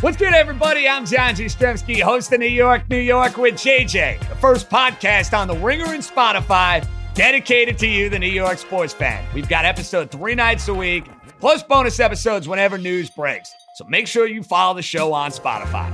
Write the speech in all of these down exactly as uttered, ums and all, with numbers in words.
What's good, everybody? I'm John Jastremski, host of New York, New York with J J, the first podcast on the Ringer and Spotify dedicated to you, the New York sports fan. We've got episode three nights a week, plus bonus episodes whenever news breaks. So make sure you follow the show on Spotify.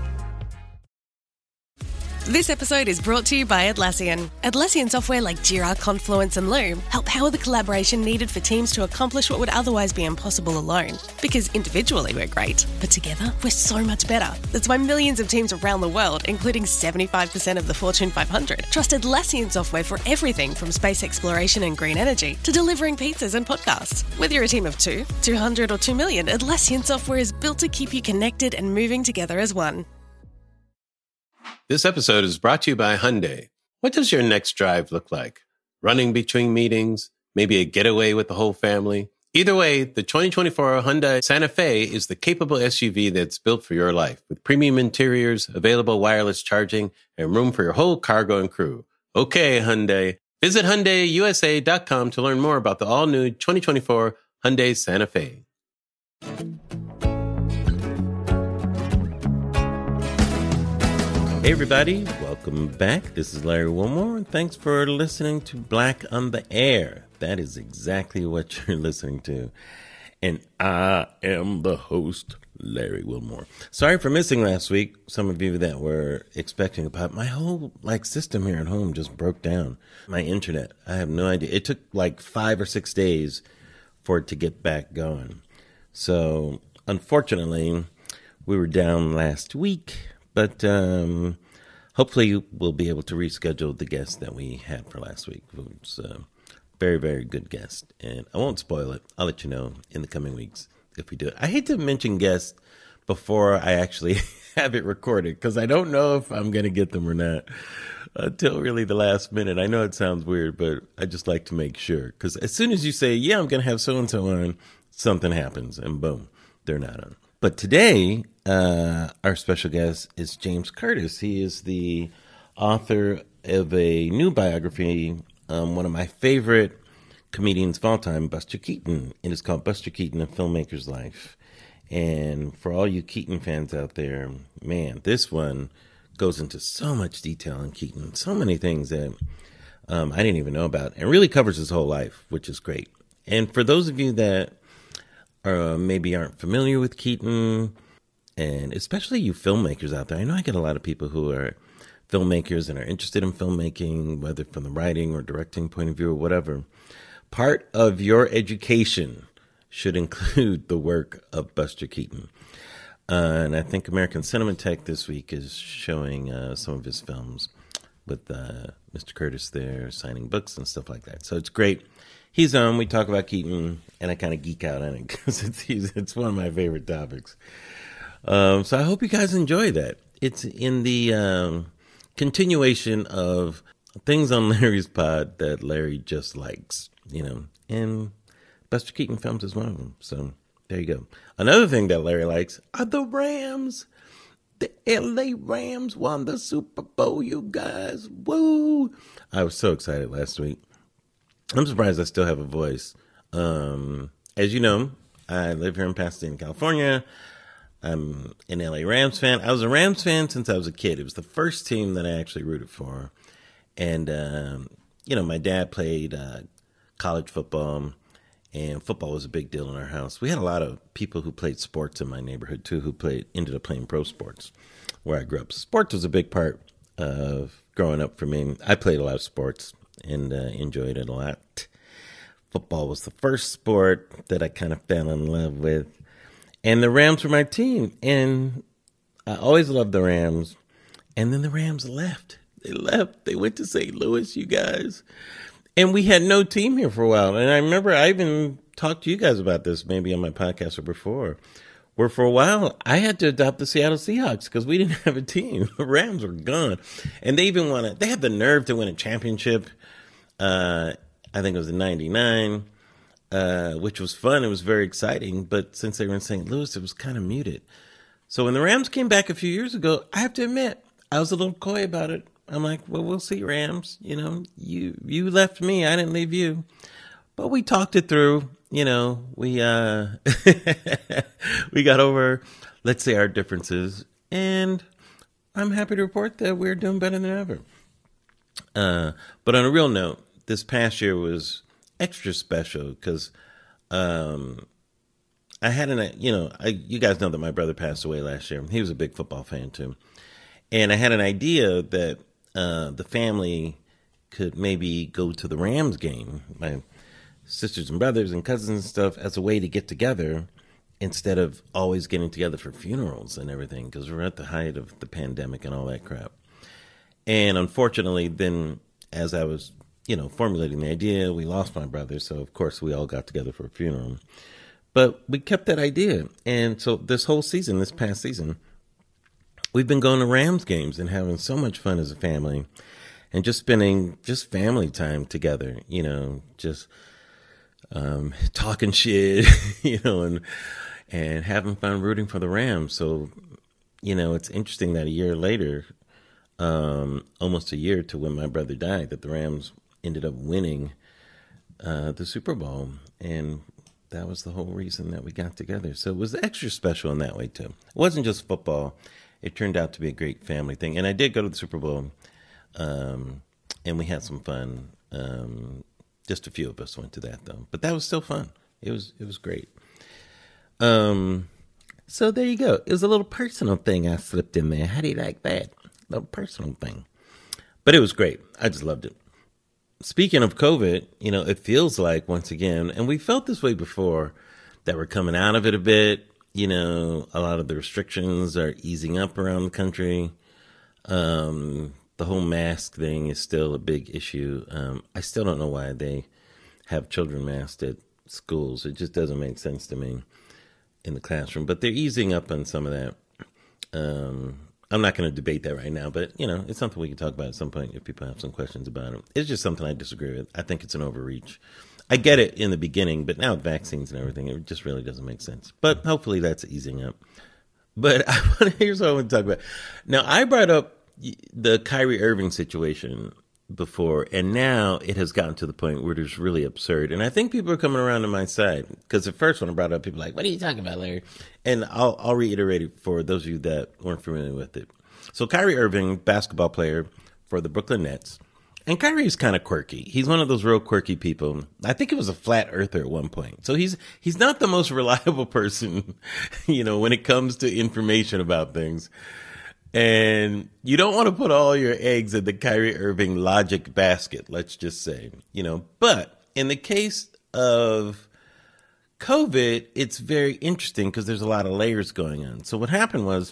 This episode is brought to you by Atlassian. Atlassian software like Jira, Confluence, and Loom help power the collaboration needed for teams to accomplish what would otherwise be impossible alone. Because individually we're great, but together we're so much better. That's why millions of teams around the world, including seventy-five percent of the Fortune five hundred, trust Atlassian software for everything from space exploration and green energy to delivering pizzas and podcasts. Whether you're a team of two, two hundred, or two million, Atlassian software is built to keep you connected and moving together as one. This episode is brought to you by Hyundai. What does your next drive look like? Running between meetings? Maybe a getaway with the whole family? Either way, the twenty twenty-four Hyundai Santa Fe is the capable S U V that's built for your life, with premium interiors, available wireless charging, and room for your whole cargo and crew. Okay, Hyundai. Visit Hyundai U S A dot com to learn more about the all-new twenty twenty-four Hyundai Santa Fe. Hey everybody, welcome back. This is Larry Wilmore, and thanks for listening to Black on the Air. That is exactly what you're listening to. And I am the host, Larry Wilmore. Sorry for missing last week. Some of you that were expecting about my whole like system here at home just broke down. My internet, I have no idea. It took like five or six days for it to get back going. So unfortunately, we were down last week. But um, hopefully we'll be able to reschedule the guest that we had for last week. It was a very, very good guest. And I won't spoil it. I'll let you know in the coming weeks if we do it. I hate to mention guests before I actually have it recorded because I don't know if I'm going to get them or not until really the last minute. I know it sounds weird, but I just like to make sure. Because as soon as you say, yeah, I'm going to have so-and-so on, something happens and boom, they're not on. But today, uh, our special guest is James Curtis. He is the author of a new biography, um, one of my favorite comedians of all time, Buster Keaton. It is called Buster Keaton, A Filmmaker's Life. And for all you Keaton fans out there, man, this one goes into so much detail on Keaton, so many things that um, I didn't even know about, and really covers his whole life, which is great. And for those of you that or maybe aren't familiar with Keaton, and especially you filmmakers out there. I know I get a lot of people who are filmmakers and are interested in filmmaking, whether from the writing or directing point of view or whatever. Part of your education should include the work of Buster Keaton. Uh, and I think American Cinematheque this week is showing uh, some of his films with uh, Mister Curtis there signing books and stuff like that. So it's great. He's on, we talk about Keaton, and I kind of geek out on it because it's he's, it's one of my favorite topics. Um, so I hope you guys enjoy that. It's in the um, continuation of things on Larry's pod that Larry just likes, you know, and Buster Keaton films is one of them. So there you go. Another thing that Larry likes are the Rams. The L A Rams won the Super Bowl, you guys. Woo! I was so excited last week. I'm surprised I still have a voice. Um, as you know, I live here in Pasadena, California. I'm an L A Rams fan. I was a Rams fan since I was a kid. It was the first team that I actually rooted for. And, um, you know, my dad played uh, college football, and football was a big deal in our house. We had a lot of people who played sports in my neighborhood, too, who played ended up playing pro sports where I grew up. Sports was a big part of growing up for me. I played a lot of sports and uh, enjoyed it a lot. Football was the first sport that I kind of fell in love with. And the Rams were my team. And I always loved the Rams. And then the Rams left. They left. They went to Saint Louis, you guys. And we had no team here for a while. And I remember I even talked to you guys about this maybe on my podcast or before, where for a while I had to adopt the Seattle Seahawks because we didn't have a team. The Rams were gone. And they even won it. They had the nerve to win a championship. Uh, I think it was in ninety-nine, uh, which was fun. It was very exciting. But since they were in Saint Louis, it was kind of muted. So when the Rams came back a few years ago, I have to admit, I was a little coy about it. I'm like, well, we'll see, Rams. You know, you you left me. I didn't leave you. But we talked it through. You know, we uh, we got over let's say, our differences. And I'm happy to report that we're doing better than ever. Uh, but on a real note, this past year was extra special because um, I had an, you know, I, you guys know that my brother passed away last year. He was a big football fan too. And I had an idea that uh, the family could maybe go to the Rams game, my sisters and brothers and cousins and stuff, as a way to get together instead of always getting together for funerals and everything, because we're at the height of the pandemic and all that crap. And unfortunately, then as I was, you know, formulating the idea, we lost my brother. So, of course, we all got together for a funeral. But we kept that idea. And so this whole season, this past season, we've been going to Rams games and having so much fun as a family and just spending just family time together, you know, just um, talking shit, you know, and and having fun rooting for the Rams. So, you know, it's interesting that a year later, um, almost a year to when my brother died, that the Rams ended up winning uh, the Super Bowl. And that was the whole reason that we got together. So it was extra special in that way, too. It wasn't just football. It turned out to be a great family thing. And I did go to the Super Bowl, um, and we had some fun. Um, just a few of us went to that, though. But that was still fun. It was it was great. Um, so there you go. It was a little personal thing I slipped in there. How do you like that? A little personal thing. But it was great. I just loved it. Speaking of COVID, you know, it feels like, once again, and we felt this way before, that we're coming out of it a bit. You know, a lot of the restrictions are easing up around the country. Um, the whole mask thing is still a big issue. Um, I still don't know why they have children masked at schools. It just doesn't make sense to me in the classroom. But they're easing up on some of that. Um, I'm not going to debate that right now, but, you know, it's something we can talk about at some point if people have some questions about it. It's just something I disagree with. I think it's an overreach. I get it in the beginning, but now with vaccines and everything, it just really doesn't make sense. But hopefully that's easing up. But I want to, here's what I want to talk about. Now, I brought up the Kyrie Irving situation before, and now it has gotten to the point where it's really absurd. And I think people are coming around to my side, because at first when I brought it up, people were like, what are you talking about, Larry? And I'll, I'll reiterate it for those of you that weren't familiar with it. So Kyrie Irving, basketball player for the Brooklyn Nets. And Kyrie is kind of quirky. He's one of those real quirky people. I think he was a flat earther at one point. So he's he's not the most reliable person, you know, when it comes to information about things. And you don't want to put all your eggs in the Kyrie Irving logic basket, let's just say, you know. But in the case of COVID, it's very interesting because there's a lot of layers going on. So what happened was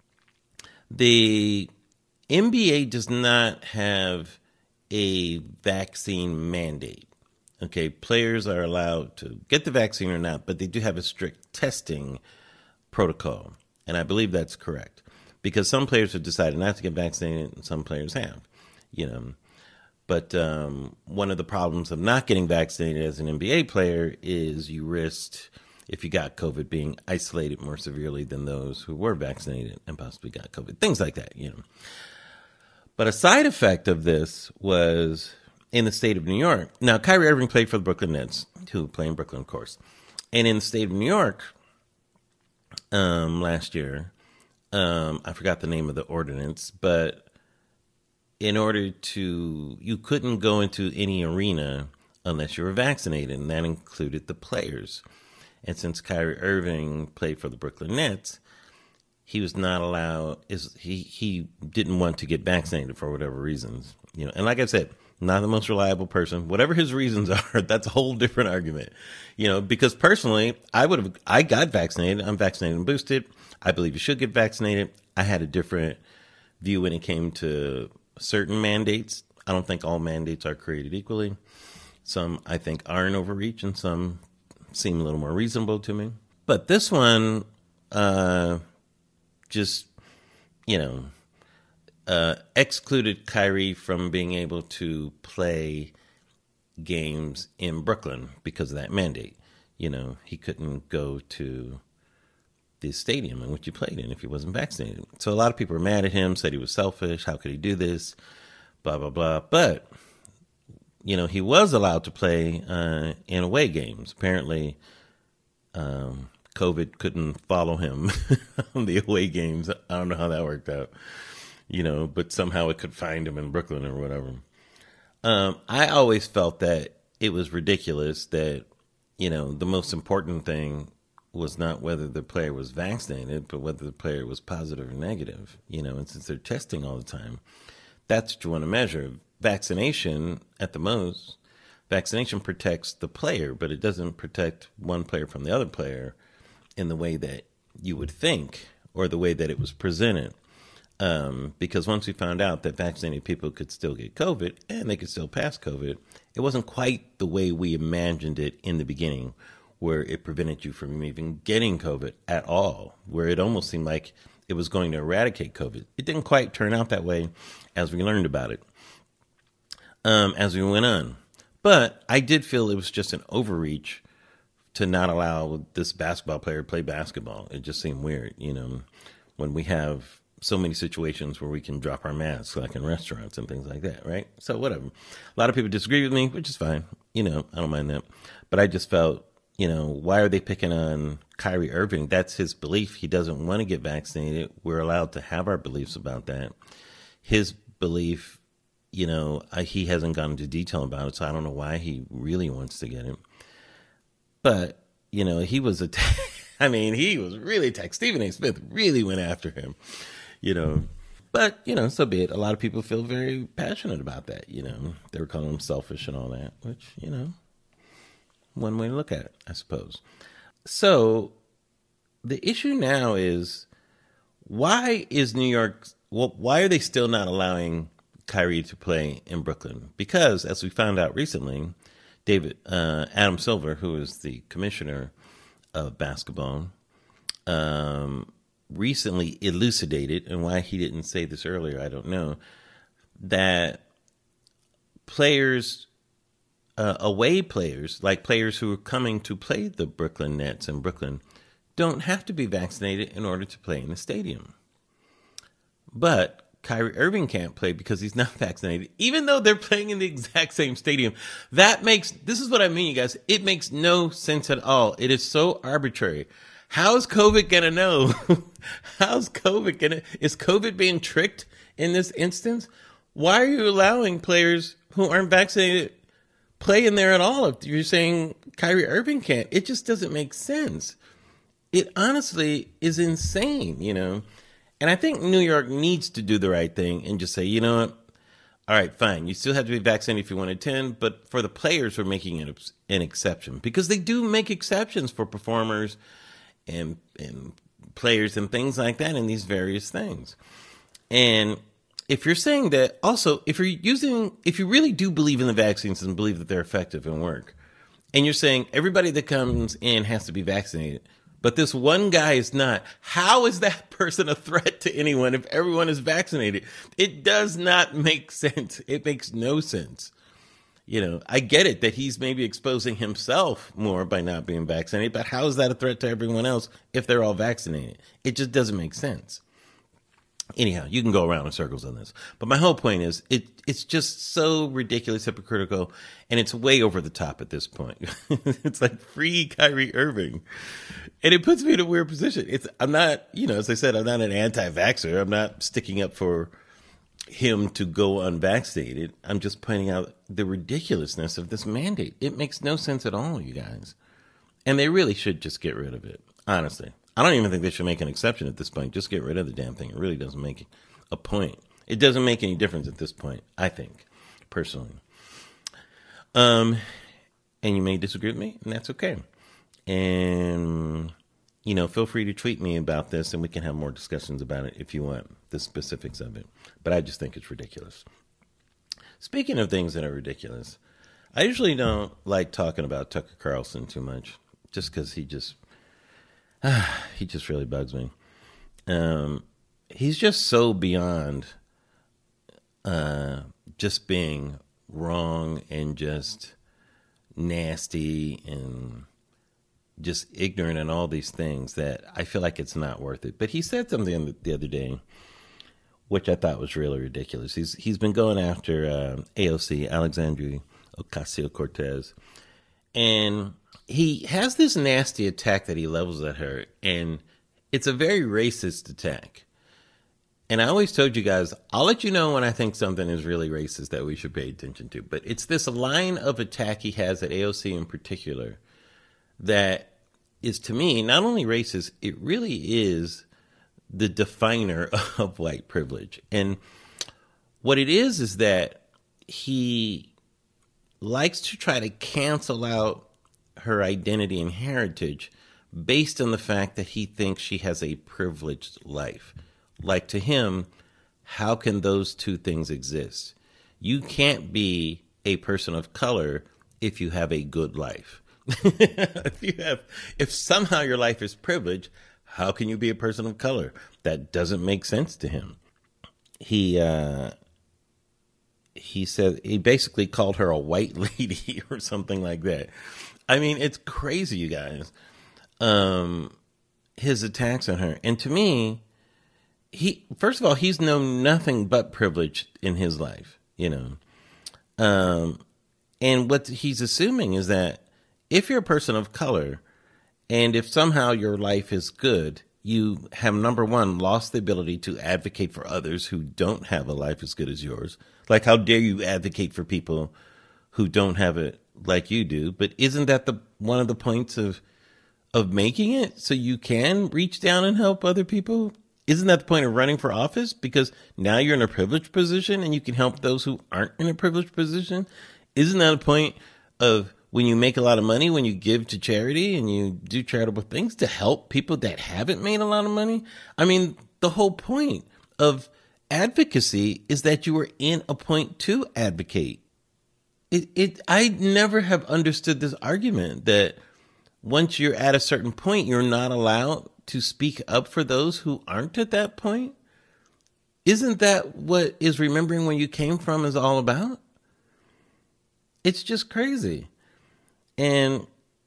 the N B A does not have a vaccine mandate. Okay, players are allowed to get the vaccine or not, but they do have a strict testing protocol. And I believe that's correct. Because some players have decided not to get vaccinated and some players have, you know. But um, one of the problems of not getting vaccinated as an N B A player is you risked, if you got COVID, being isolated more severely than those who were vaccinated and possibly got COVID. Things like that, you know. But a side effect of this was in the state of New York. Now, Kyrie Irving played for the Brooklyn Nets, who play in Brooklyn, of course. And in the state of New York um, last year, Um, I forgot the name of the ordinance, but in order to, you couldn't go into any arena unless you were vaccinated, and that included the players. And since Kyrie Irving played for the Brooklyn Nets, he was not allowed, is he, he didn't want to get vaccinated for whatever reasons, you know. And like I said, not the most reliable person. Whatever his reasons are, that's a whole different argument, you know, because personally, I would have, I got vaccinated. I'm vaccinated and boosted. I believe you should get vaccinated. I had a different view when it came to certain mandates. I don't think all mandates are created equally. Some I think are an overreach and some seem a little more reasonable to me. But this one, uh, just, you know, uh, excluded Kyrie from being able to play games in Brooklyn because of that mandate. You know, he couldn't go to the stadium in which he played in if he wasn't vaccinated. So a lot of people were mad at him, said he was selfish. How could he do this? Blah, blah, blah. But, you know, he was allowed to play uh, in away games. Apparently, um, COVID couldn't follow him on the away games. I don't know how that worked out, you know, but somehow it could find him in Brooklyn or whatever. Um, I always felt that it was ridiculous that, you know, the most important thing was not whether the player was vaccinated, but whether the player was positive or negative, you know, and since they're testing all the time, that's what you want to measure. Vaccination, at the most, vaccination protects the player, but it doesn't protect one player from the other player in the way that you would think or the way that it was presented. Um, because once we found out that vaccinated people could still get COVID and they could still pass COVID, it wasn't quite the way we imagined it in the beginning, where it prevented you from even getting COVID at all, where it almost seemed like it was going to eradicate COVID. It didn't quite turn out that way as we learned about it um, as we went on. But I did feel it was just an overreach to not allow this basketball player to play basketball. It just seemed weird, you know, when we have so many situations where we can drop our masks, like in restaurants and things like that, right? So whatever. A lot of people disagree with me, which is fine. You know, I don't mind that. But I just felt, you know, why are they picking on Kyrie Irving? That's his belief. He doesn't want to get vaccinated. We're allowed to have our beliefs about that. His belief, you know, he hasn't gone into detail about it, so I don't know why he really wants to get it. But, you know, he was a, I mean, he was really attacked. Stephen A. Smith really went after him, you know. But, you know, so be it. A lot of people feel very passionate about that, you know. They were calling him selfish and all that, which, you know, one way to look at it, I suppose. So the issue now is, why is New York, well, why are they still not allowing Kyrie to play in Brooklyn? Because, as we found out recently, David, uh, Adam Silver, who is the commissioner of basketball, um, recently elucidated, and why he didn't say this earlier, I don't know, that players, uh, away players, like players who are coming to play the Brooklyn Nets in Brooklyn, don't have to be vaccinated in order to play in the stadium. But Kyrie Irving can't play because he's not vaccinated, even though they're playing in the exact same stadium. That makes, this is what I mean, you guys. It makes no sense at all. It is so arbitrary. How's COVID going to know? How's COVID going to, is COVID being tricked in this instance? Why are you allowing players who aren't vaccinated play in there at all if you're saying Kyrie Irving can't? It just doesn't make sense. It honestly is insane, you know? And I think New York needs to do the right thing and just say, you know what? All right, fine. You still have to be vaccinated if you want to attend. But for the players, we're making it an exception, because they do make exceptions for performers and and players and things like that in these various things. And if you're saying that, also, if you're using, if you really do believe in the vaccines and believe that they're effective and work, and you're saying everybody that comes in has to be vaccinated, but this one guy is not, how is that person a threat to anyone if everyone is vaccinated? It does not make sense. It makes no sense. You know, I get it that he's maybe exposing himself more by not being vaccinated, but how is that a threat to everyone else if they're all vaccinated? It just doesn't make sense. Anyhow, you can go around in circles on this. But my whole point is, it it's just so ridiculous, hypocritical, and it's way over the top at this point. It's like, free Kyrie Irving. And it puts me in a weird position. It's I'm not, you know, as I said, I'm not an anti-vaxxer. I'm not sticking up for him to go unvaccinated. I'm just pointing out the ridiculousness of this mandate. It makes no sense at all, you guys. And they really should just get rid of it, honestly. I don't even think they should make an exception at this point. Just get rid of the damn thing. It really doesn't make a point. It doesn't make any difference at this point, I think, personally. Um, and you may disagree with me, and that's okay. And, you know, feel free to tweet me about this, and we can have more discussions about it if you want, the specifics of it. But I just think it's ridiculous. Speaking of things that are ridiculous, I usually don't like talking about Tucker Carlson too much, just because he just... he just really bugs me. Um, he's just so beyond uh, just being wrong and just nasty and just ignorant and all these things that I feel like it's not worth it. But he said something the other day, which I thought was really ridiculous. He's He's been going after uh, A O C, Alexandria Ocasio-Cortez. And he has this nasty attack that he levels at her, and it's a very racist attack. And I always told you guys, I'll let you know when I think something is really racist that we should pay attention to. But it's this line of attack he has at A O C in particular that is, to me, not only racist, it really is the definer of white privilege. And what it is is that he likes to try to cancel out her identity and heritage based on the fact that he thinks she has a privileged life. Like, to him, how can those two things exist? You can't be a person of color if you have a good life. if you have, if somehow your life is privileged, how can you be a person of color? That doesn't make sense to him. He uh, he said he basically called her a white lady or something like that. I mean, it's crazy, you guys. Um, his attacks on her, and to me, he first of all, he's known nothing but privilege in his life, you know. Um, and what he's assuming is that if you're a person of color, and if somehow your life is good, you have, number one, lost the ability to advocate for others who don't have a life as good as yours. Like, how dare you advocate for people who don't have it like you do? But isn't that the one of the points of of making it, so you can reach down and help other people? Isn't that the point of running for office? Because now you're in a privileged position and you can help those who aren't in a privileged position. Isn't that a point of when you make a lot of money, when you give to charity and you do charitable things to help people that haven't made a lot of money? I mean, the whole point of advocacy is that you are in a point to advocate. It, it, I never have understood this argument that once you're at a certain point, you're not allowed to speak up for those who aren't at that point. Isn't that what is remembering where you came from is all about? It's just crazy. And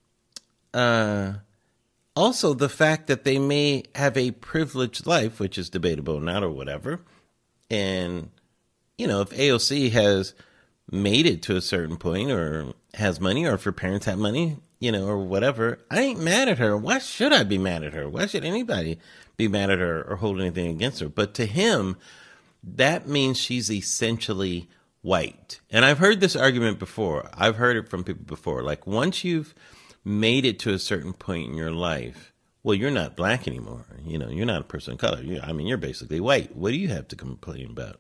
uh, also the fact that they may have a privileged life, which is debatable not or whatever. And, you know, if A O C has made it to a certain point or has money, or if her parents have money, you know, or whatever, I ain't mad at her. Why should I be mad at her? Why should anybody be mad at her or hold anything against her? But to him, that means she's essentially white. And I've heard this argument before. I've heard it from people before. Like, once you've made it to a certain point in your life, well, you're not black anymore. You know, you're not a person of color. You, I mean, you're basically white. What do you have to complain about?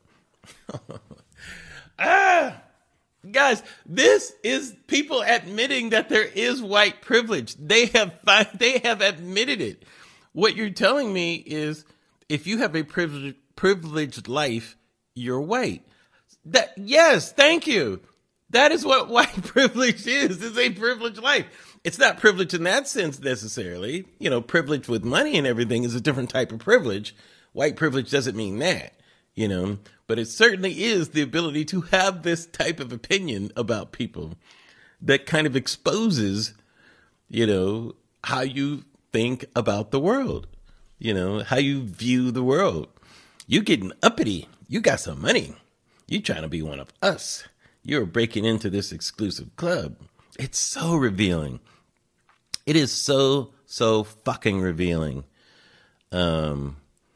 ah! Guys, this is people admitting that there is white privilege. They have they have admitted it. What you're telling me is, if you have a privileged privileged life, you're white. That yes, thank you. That is what white privilege is. It's a privileged life. It's not privilege in that sense necessarily. You know, privilege with money and everything is a different type of privilege. White privilege doesn't mean that, you know. But it certainly is the ability to have this type of opinion about people that kind of exposes, you know, how you think about the world, you know, how you view the world. You getting uppity. You got some money. You trying to be one of us. You're breaking into this exclusive club. It's so revealing. It is so, so fucking revealing. Um...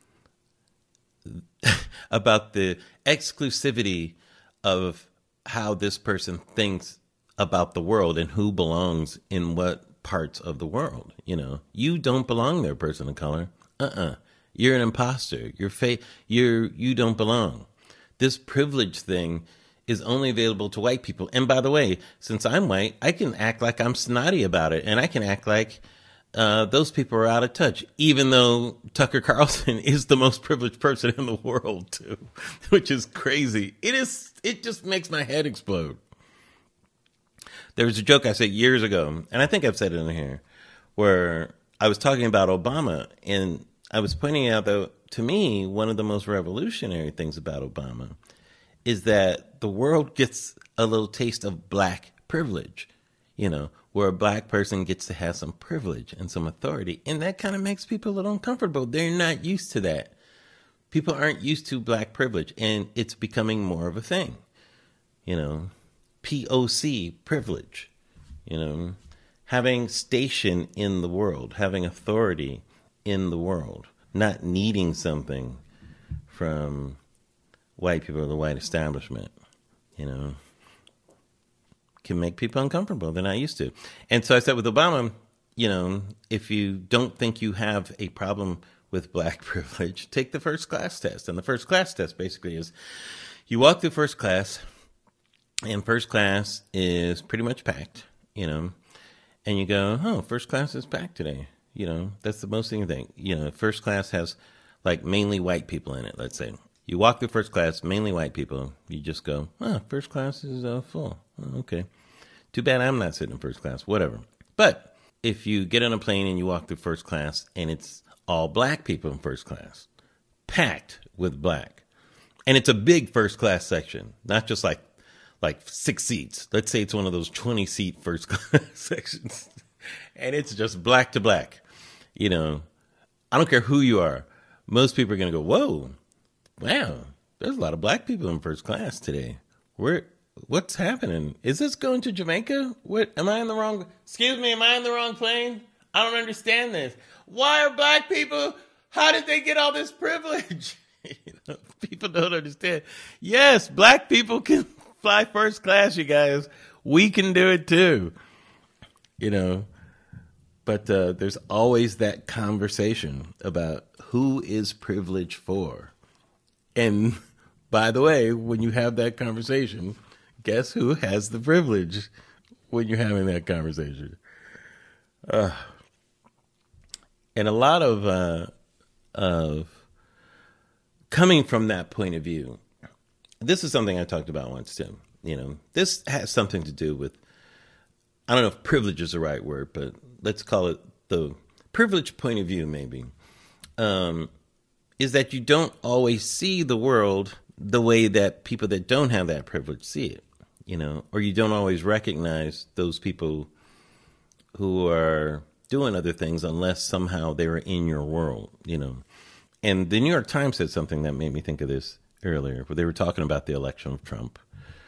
about the exclusivity of how this person thinks about the world and who belongs in what parts of the world. You know, you don't belong there, person of color. Uh-uh. You're an imposter. You're fake. You're, you don't belong. This privilege thing is only available to white people. And by the way, since I'm white, I can act like I'm snotty about it. And I can act like Uh, those people are out of touch, even though Tucker Carlson is the most privileged person in the world, too, which is crazy. It is. It just makes my head explode. There was a joke I said years ago, and I think I've said it in here, where I was talking about Obama, and I was pointing out that, to me, one of the most revolutionary things about Obama is that the world gets a little taste of black privilege, you know, where a black person gets to have some privilege and some authority. And that kind of makes people a little uncomfortable. They're not used to that. People aren't used to black privilege, and it's becoming more of a thing. You know, P O C privilege, you know. having station in the world, having authority in the world, not needing something from white people or the white establishment, you know, can make people uncomfortable. They're not used to. And so I said with Obama, you know, if you don't think you have a problem with black privilege, take the first class test. And the first class test basically is you walk through first class, and first class is pretty much packed, you know, and you go, oh, first class is packed today. You know, that's the most thing you think. You know, first class has like mainly white people in it, let's say. You walk through first class, mainly white people. You just go, oh, first class is uh, full. Oh, okay. Too bad I'm not sitting in first class, whatever. But if you get on a plane and you walk through first class and it's all black people in first class, packed with black, and it's a big first class section, not just like like six seats. Let's say it's one of those twenty seat first class sections, and it's just black to black. You know, I don't care who you are. Most people are going to go, whoa, wow, there's a lot of black people in first class today. Where, what's happening? Is this going to Jamaica? What, am I in the wrong, excuse me, am I in the wrong plane? I don't understand this. Why are black people, how did they get all this privilege? You know, people don't understand. Yes, black people can fly first class, you guys. We can do it too. You know, but uh, there's always that conversation about who is privileged for. And by the way, when you have that conversation, guess who has the privilege when you're having that conversation? Uh, and a lot of, uh, of coming from that point of view, this is something I talked about once too. You know, this has something to do with, I don't know if privilege is the right word, but let's call it the privileged point of view, maybe, um, is that you don't always see the world the way that people that don't have that privilege see it, you know, or you don't always recognize those people who are doing other things unless somehow they were in your world, you know. And the New York Times said something that made me think of this earlier, where they were talking about the election of Trump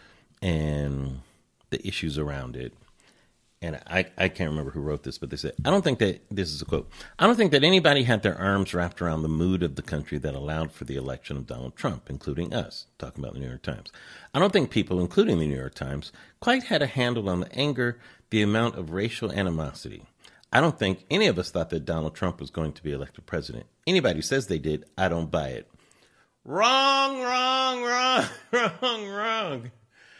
and the issues around it. And I, I can't remember who wrote this, but they said, I don't think that, this is a quote, I don't think that anybody had their arms wrapped around the mood of the country that allowed for the election of Donald Trump, including us, talking about the New York Times. I don't think people, including the New York Times, quite had a handle on the anger, the amount of racial animosity. I don't think any of us thought that Donald Trump was going to be elected president. Anybody who says they did, I don't buy it. Wrong, wrong, wrong, wrong, wrong.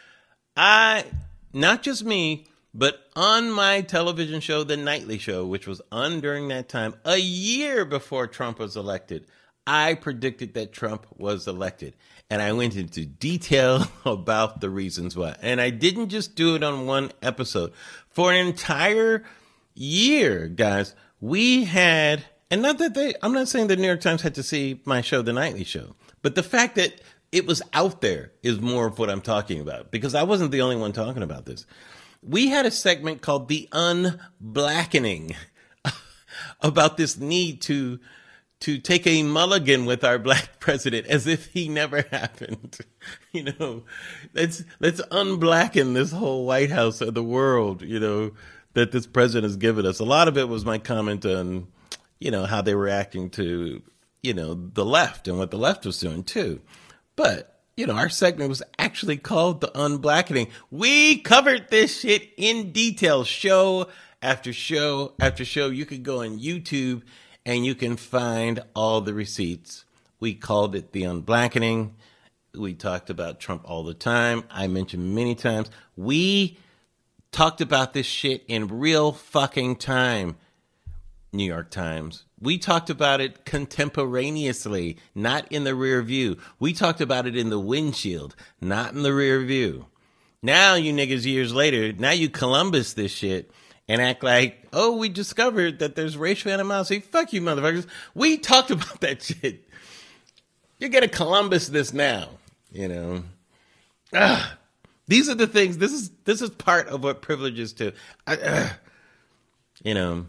I, not just me, but on my television show, The Nightly Show, which was on during that time, a year before Trump was elected, I predicted that Trump was elected. And I went into detail about the reasons why. And I didn't just do it on one episode. For an entire year, guys, we had, and not that they, I'm not saying the New York Times had to see my show, The Nightly Show, but the fact that it was out there is more of what I'm talking about, because I wasn't the only one talking about this. We had a segment called The Unblackening about this need to to take a mulligan with our black president as if he never happened. You know, let's let's unblacken this whole White House or the world, you know, that this president has given us. A lot of it was my comment on, you know, how they were acting to, you know, the left and what the left was doing too. But you know, our segment was actually called The Unblackening. We covered this shit in detail, show after show after show. You could go on YouTube and you can find all the receipts. We called it The Unblackening. We talked about Trump all the time. I mentioned many times. We talked about this shit in real fucking time, New York Times. We talked about it contemporaneously, not in the rear view. We talked about it in the windshield, not in the rear view. Now, you niggas years later, now you Columbus this shit and act like, oh, we discovered that there's racial animosity. Fuck you, motherfuckers. We talked about that shit. You're going to Columbus this now, you know. Ah, these are the things, this is this is part of what privilege is too. I, uh, you know.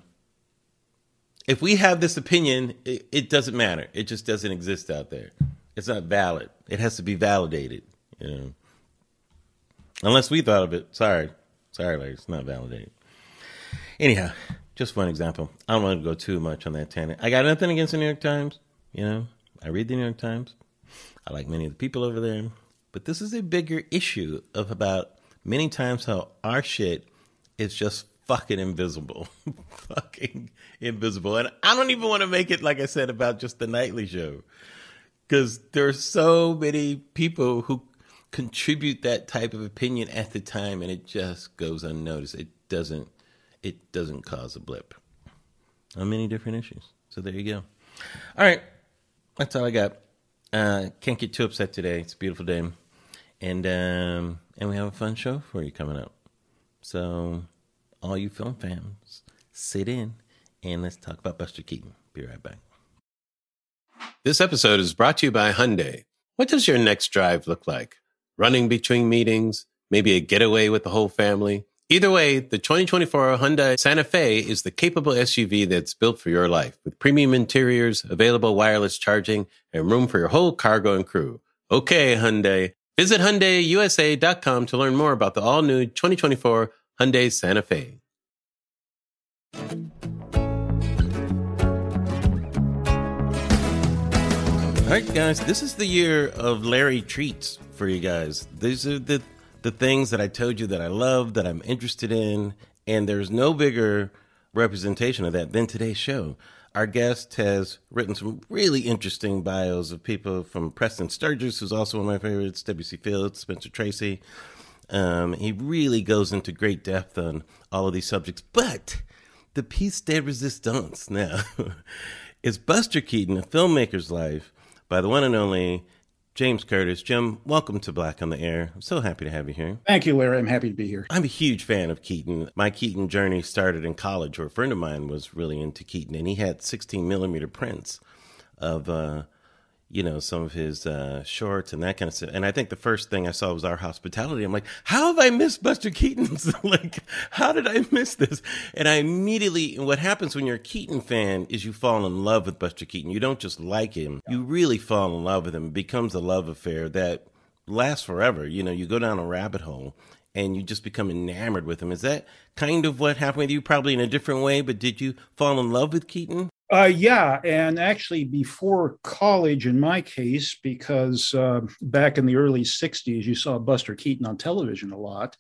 If we have this opinion, it, it doesn't matter. It just doesn't exist out there. It's not valid. It has to be validated, you know. Unless we thought of it. Sorry. Sorry, Larry. It's not validated. Anyhow, just one example. I don't want to go too much on that tangent. I got nothing against the New York Times. You know, I read the New York Times. I like many of the people over there. But this is a bigger issue of about many times how our shit is just fucking invisible. Fucking invisible. And I don't even want to make it, like I said, about just the nightly show. Because there are so many people who contribute that type of opinion at the time, and it just goes unnoticed. It doesn't it doesn't cause a blip on many different issues. So there you go. All right. That's all I got. Uh, can't get too upset today. It's a beautiful day. And um, and we have a fun show for you coming up. So all you film fans, sit in and let's talk about Buster Keaton. Be right back. This episode is brought to you by Hyundai. What does your next drive look like? Running between meetings? Maybe a getaway with the whole family? Either way, the twenty twenty-four Hyundai Santa Fe is the capable S U V that's built for your life, with premium interiors, available wireless charging, and room for your whole cargo and crew. Okay, Hyundai. Visit Hyundai U S A dot com to learn more about the all-new twenty twenty-four Hyundai Santa Fe. All right, guys, this is the year of Larry treats for you guys. These are the the things that I told you that I love, that I'm interested in, and there's no bigger representation of that than today's show. Our guest has written some really interesting bios of people from Preston Sturges, who's also one of my favorites, W C Fields, Spencer Tracy. Um, he really goes into great depth on all of these subjects. But the piece de resistance now is Buster Keaton, A Filmmaker's Life, by the one and only James Curtis. Jim, welcome to Black on the Air. I'm so happy to have you here. Thank you, Larry. I'm happy to be here. I'm a huge fan of Keaton. My Keaton journey started in college, where a friend of mine was really into Keaton, and he had sixteen millimeter prints of, uh, you know, some of his uh, shorts and that kind of stuff. And I think the first thing I saw was Our Hospitality. I'm like, how have I missed Buster Keaton's? Like, how did I miss this? And I immediately, and what happens when you're a Keaton fan is you fall in love with Buster Keaton. You don't just like him. You really fall in love with him. It becomes a love affair that lasts forever. You know, you go down a rabbit hole and you just become enamored with him. Is that kind of what happened with you? Probably in a different way, but did you fall in love with Keaton? Uh, yeah, and actually before college in my case, because uh, back in the early sixties, you saw Buster Keaton on television a lot.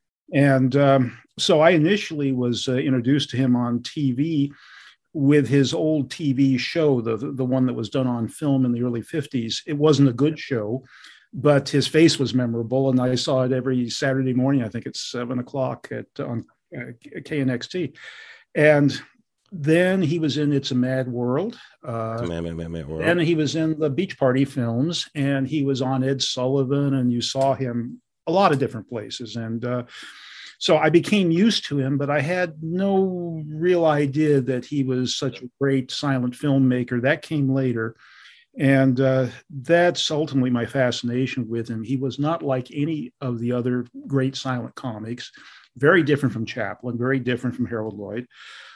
And um, so I initially was uh, introduced to him on T V with his old T V show, the, the one that was done on film in the early fifties. It wasn't a good show, but his face was memorable. And I saw it every Saturday morning, I think it's seven o'clock at on uh, K N X T. And then he was in It's a Mad World. Uh, mad, mad, mad, mad world. And he was in the Beach Party films, and he was on Ed Sullivan, and you saw him a lot of different places. And uh, so I became used to him, but I had no real idea that he was such a great silent filmmaker. That came later. And uh, that's ultimately my fascination with him. He was not like any of the other great silent comics, very different from Chaplin, very different from Harold Lloyd.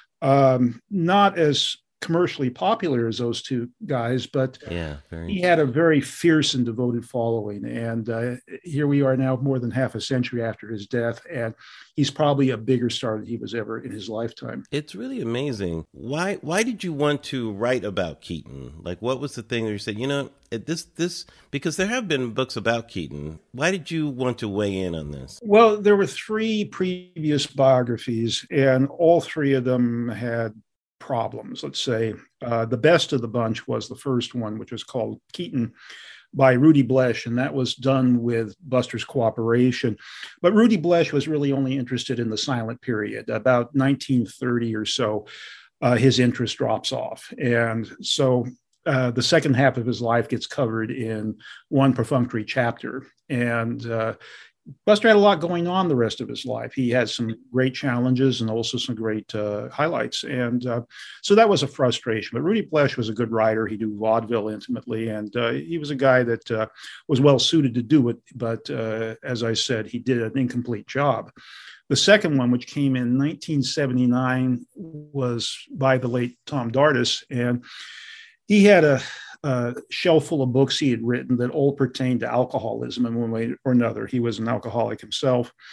Um, not as commercially popular as those two guys, but yeah, very... he had a very fierce and devoted following. And uh, here we are now more than half a century after his death, and he's probably a bigger star than he was ever in his lifetime. It's really amazing. Why why did you want to write about Keaton? Like, what was the thing that you said, you know, this, this, because there have been books about Keaton. Why did you want to weigh in on this? Well, there were three previous biographies, and all three of them had problems, let's say. Uh, the best of the bunch was the first one, which was called Keaton by Rudy Blesh, and that was done with Buster's cooperation. But Rudy Blesh was really only interested in the silent period. About nineteen thirty or so, uh, his interest drops off. And so uh, the second half of his life gets covered in one perfunctory chapter. And uh, Buster had a lot going on the rest of his life. He had some great challenges and also some great uh, highlights. And uh, so that was a frustration. But Rudy Blesh was a good writer. He knew vaudeville intimately. And uh, he was a guy that uh, was well suited to do it. But uh, as I said, he did an incomplete job. The second one, which came in nineteen seventy-nine, was by the late Tom Dardis. And he had a a shelf full of books he had written that all pertained to alcoholism in one way or another. He was an alcoholic himself.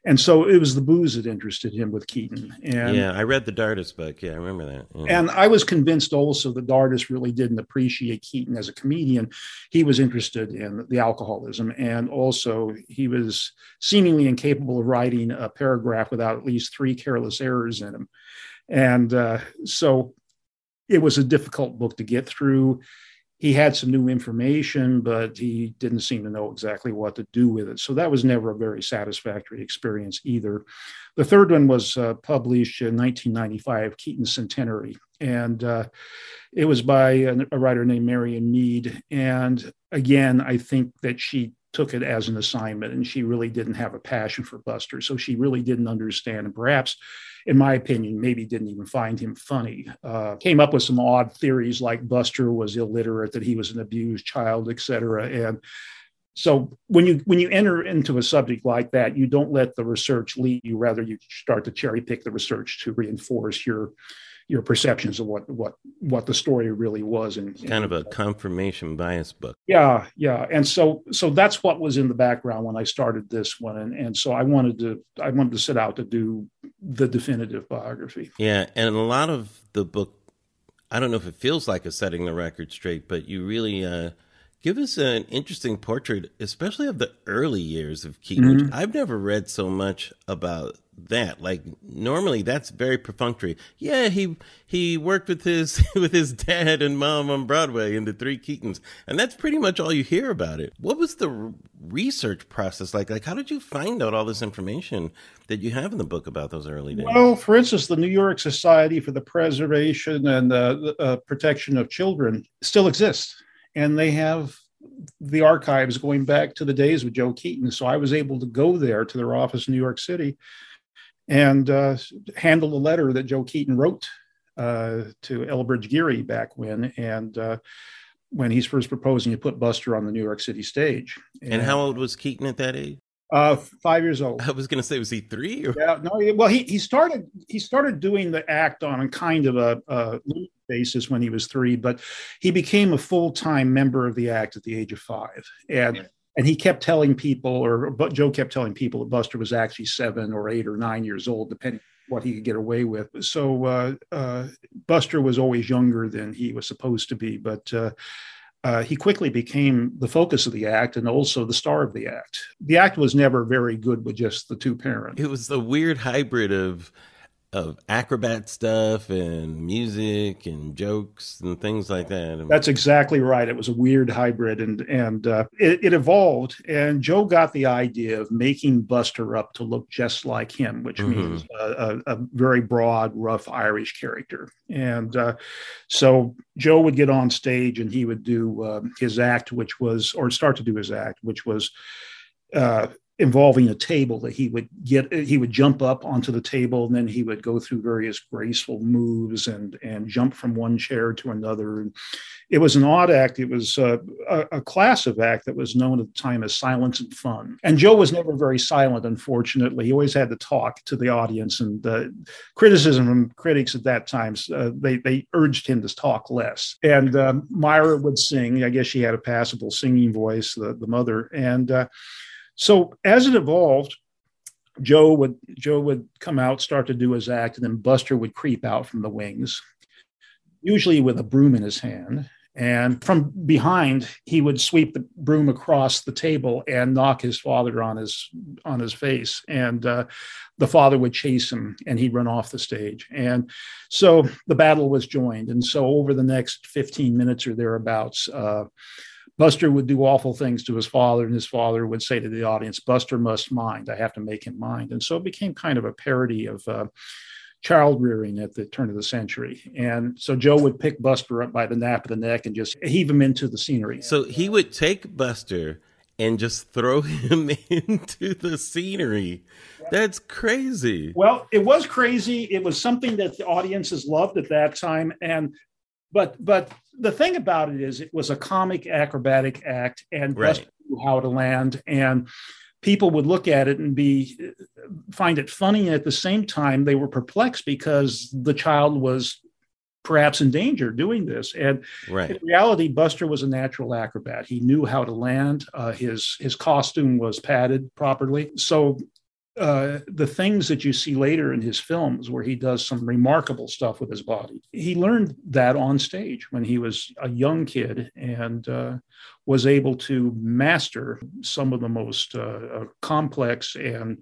And so it was the booze that interested him with Keaton. And, yeah, I read the Dardis book. Yeah, I remember that. Yeah. And I was convinced also that Dardis really didn't appreciate Keaton as a comedian. He was interested in the alcoholism. And also he was seemingly incapable of writing a paragraph without at least three careless errors in him. And uh, so it was a difficult book to get through. He had some new information, but he didn't seem to know exactly what to do with it. So that was never a very satisfactory experience either. The third one was uh, published in nineteen ninety-five, Keaton's Centenary. And uh, it was by a, a writer named Marion Mead. And again, I think that she took it as an assignment, and she really didn't have a passion for Buster. So she really didn't understand, and perhaps, in my opinion, maybe didn't even find him funny. Uh, came up with some odd theories like Buster was illiterate, that he was an abused child, et cetera. And so when you when you enter into a subject like that, you don't let the research lead you. Rather, you start to cherry pick the research to reinforce your your perceptions of what what what the story really was. And kind of a confirmation bias book. Yeah, yeah. And so so that's what was in the background when I started this one. And, and so I wanted to I wanted to set out to do the definitive biography. Yeah, and a lot of the book, I don't know if it feels like a setting the record straight, but you really uh, give us an interesting portrait, especially of the early years of Keaton. Mm-hmm. Which I've never read so much about that. Like normally that's very perfunctory. Yeah, he he worked with his with his dad and mom on Broadway in the Three Keatons, and that's pretty much all you hear about it. What was the r- research process like? Like how did you find out all this information that you have in the book about those early days? Well, for instance, the New York Society for the Preservation and uh, uh, Protection of Children still exists, and they have the archives going back to the days with Joe Keaton. So I was able to go there to their office in New York City and uh, handle a letter that Joe Keaton wrote uh, to Elbridge Geary back when, and uh, when he's first proposing to put Buster on the New York City stage. And, and how old was Keaton at that age? Uh, five years old. I was going to say, was he three? Or? Yeah, no. Well, he he started he started doing the act on a kind of a, a basis when he was three, but he became a full time member of the act at the age of five, and. Yeah. And he kept telling people, or but Joe kept telling people, that Buster was actually seven or eight or nine years old, depending on what he could get away with. So uh, uh, Buster was always younger than he was supposed to be, but uh, uh, he quickly became the focus of the act and also the star of the act. The act was never very good with just the two parents. It was a weird hybrid of of acrobat stuff and music and jokes and things like that. That's exactly right. It was a weird hybrid, and and uh, it, it evolved. And Joe got the idea of making Buster up to look just like him, which mm-hmm. means a, a, a very broad, rough Irish character. And uh, so Joe would get on stage and he would do uh, his act, which was, or start to do his act, which was uh, involving a table that he would get, he would jump up onto the table, and then he would go through various graceful moves and, and jump from one chair to another. And it was an odd act. It was uh, a, a class of act that was known at the time as silence and fun. And Joe was never very silent, unfortunately. He always had to talk to the audience, and uh, criticism from critics at that time, uh, they, they urged him to talk less. And um, Myra would sing. I guess she had a passable singing voice, the, the mother. And uh, So as it evolved, Joe would Joe would come out, start to do his act, and then Buster would creep out from the wings, usually with a broom in his hand. And from behind, he would sweep the broom across the table and knock his father on his on his face. And uh, the father would chase him, and he'd run off the stage. And so the battle was joined. And so over the next fifteen minutes or thereabouts, uh, Buster would do awful things to his father, and his father would say to the audience, "Buster must mind. I have to make him mind." And so it became kind of a parody of uh, child rearing at the turn of the century. And so Joe would pick Buster up by the nape of the neck and just heave him into the scenery. So he would take Buster and just throw him into the scenery. That's crazy. Well, it was crazy. It was something that the audiences loved at that time. And But but the thing about it is, it was a comic acrobatic act, and right. Buster knew how to land, and people would look at it and be find it funny. And at the same time, they were perplexed because the child was perhaps in danger doing this. And right. in reality, Buster was a natural acrobat. He knew how to land. Uh, his his costume was padded properly. So uh, the things that you see later in his films where he does some remarkable stuff with his body, he learned that on stage when he was a young kid and uh, was able to master some of the most uh, complex and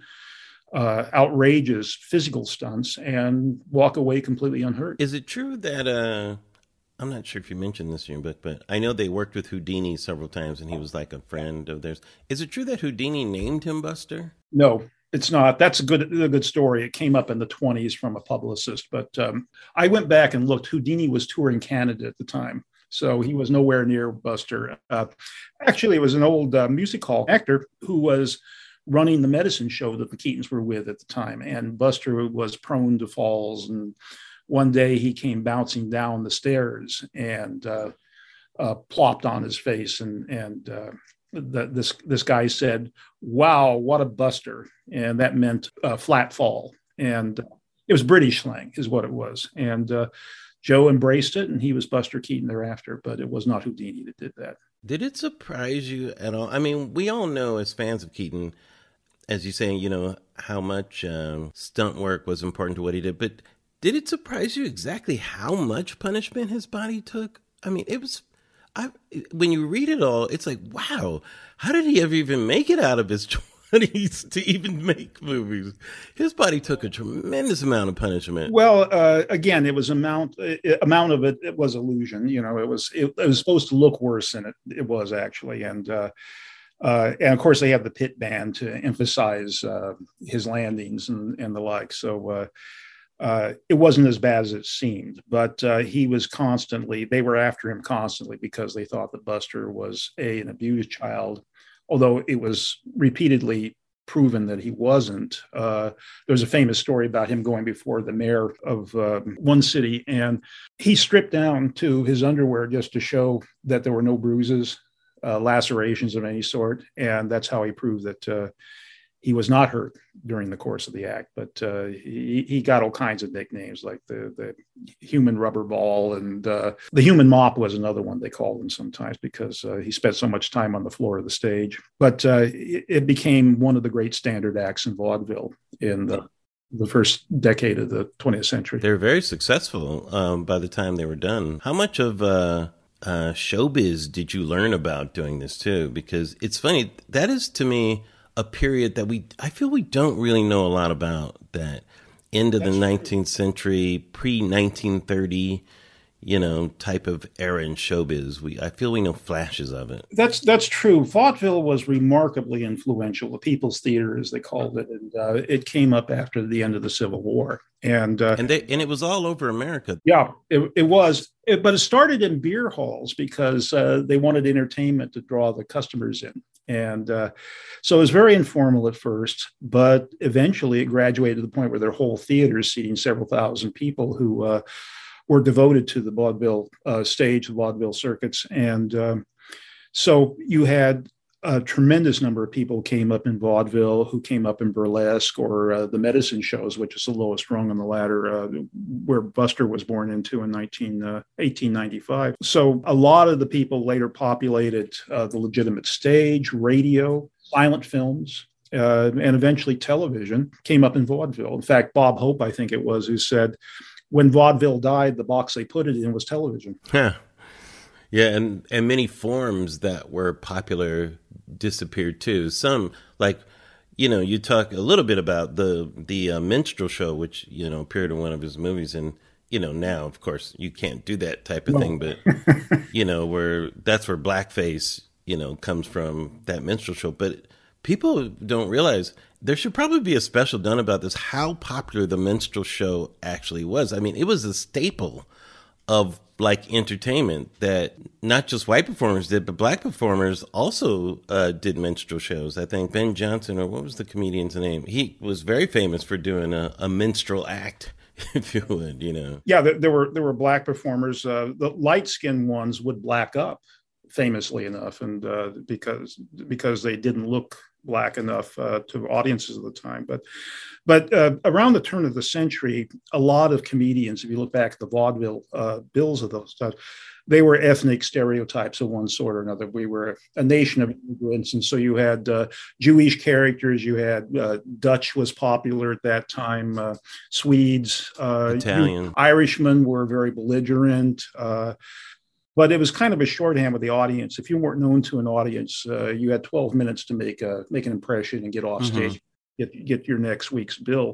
uh, outrageous physical stunts and walk away completely unhurt. Is it true that, uh, I'm not sure if you mentioned this in your book, but I know they worked with Houdini several times and he was like a friend of theirs. Is it true that Houdini named him Buster? No. It's not. That's a good, a good story. It came up in the twenties from a publicist, but um, I went back and looked. Houdini was touring Canada at the time, so he was nowhere near Buster. Uh, actually, it was an old uh, music hall actor who was running the medicine show that the Keatons were with at the time, and Buster was prone to falls. And one day he came bouncing down the stairs and uh, uh, plopped on his face, and and. Uh, The, this this guy said, "Wow, what a buster," and that meant a flat fall, and it was British slang, is what it was. And uh, Joe embraced it, and he was Buster Keaton thereafter. But it was not Houdini that did that. Did it surprise you at all? I mean, we all know as fans of Keaton, as you say, you know how much um, stunt work was important to what he did. But did it surprise you exactly how much punishment his body took? I mean, it was. I, when you read it all, it's like, wow, how did he ever even make it out of his twenties to even make movies? His body took a tremendous amount of punishment. Well, uh, again, it was amount it, amount of it. It was illusion. You know, it was it, it was supposed to look worse than it it was actually, and uh, uh, and of course they have the pit band to emphasize uh, his landings and and the like. So. Uh, Uh, it wasn't as bad as it seemed, but uh, he was constantly, they were after him constantly because they thought that Buster was a, an abused child, although it was repeatedly proven that he wasn't. Uh, there's a famous story about him going before the mayor of uh, one city, and he stripped down to his underwear just to show that there were no bruises, uh, lacerations of any sort, and that's how he proved that uh, he was not hurt during the course of the act, but uh, he, he got all kinds of nicknames like the, the human rubber ball, and uh, the human mop was another one they called him sometimes because uh, he spent so much time on the floor of the stage. But uh, it, it became one of the great standard acts in vaudeville in the, the first decade of the twentieth century. They were very successful um, by the time they were done. How much of uh, uh, showbiz did you learn about doing this too? Because it's funny, that is to me a period that we, I feel we don't really know a lot about, that end of That's the nineteenth true. Century, pre nineteen thirty, you know, type of era in showbiz. We, I feel we know flashes of it. That's that's true. Vaudeville was remarkably influential. The People's Theater, as they called it, and uh, it came up after the end of the Civil War, and uh, and they and it was all over America. Yeah, it, it was, it, but it started in beer halls because uh, they wanted entertainment to draw the customers in. And uh, so it was very informal at first, but eventually it graduated to the point where their whole theater is seating several thousand people who uh, were devoted to the vaudeville uh, stage, the vaudeville circuits. And um, so you had a tremendous number of people who came up in vaudeville, who came up in burlesque or uh, the medicine shows, which is the lowest rung on the ladder, uh, where Buster was born into in eighteen ninety-five. So a lot of the people later populated uh, the legitimate stage, radio, silent films, uh, and eventually television came up in vaudeville. In fact, Bob Hope, I think it was, who said, when vaudeville died, the box they put it in was television. Yeah. Yeah, and, and many forms that were popular disappeared too. Some, like, you know, you talk a little bit about the the uh, minstrel show, which, you know, appeared in one of his movies. And, you know, now, of course, you can't do that type of no. thing. But, you know, where that's where blackface, you know, comes from, that minstrel show. But people don't realize there should probably be a special done about this, how popular the minstrel show actually was. I mean, it was a staple of like entertainment that not just white performers did, but black performers also uh, did minstrel shows. I think Ben Johnson, or what was the comedian's name? He was very famous for doing a, a minstrel act, if you would, you know. Yeah, there, there were there were black performers. Uh, the light-skinned ones would black up, famously enough, and uh, because because they didn't look black enough uh, to audiences at the time. But but uh, around the turn of the century, a lot of comedians, if you look back at the vaudeville uh, bills of those stuff, they were ethnic stereotypes of one sort or another. We were a nation of immigrants, and so you had uh, Jewish characters. You had uh, Dutch was popular at that time. Uh, Swedes, uh, Italian, you, Irishmen were very belligerent. Uh, but it was kind of a shorthand with the audience. If you weren't known to an audience, uh, you had twelve minutes to make a make an impression and get off mm-hmm. stage, get get your next week's bill.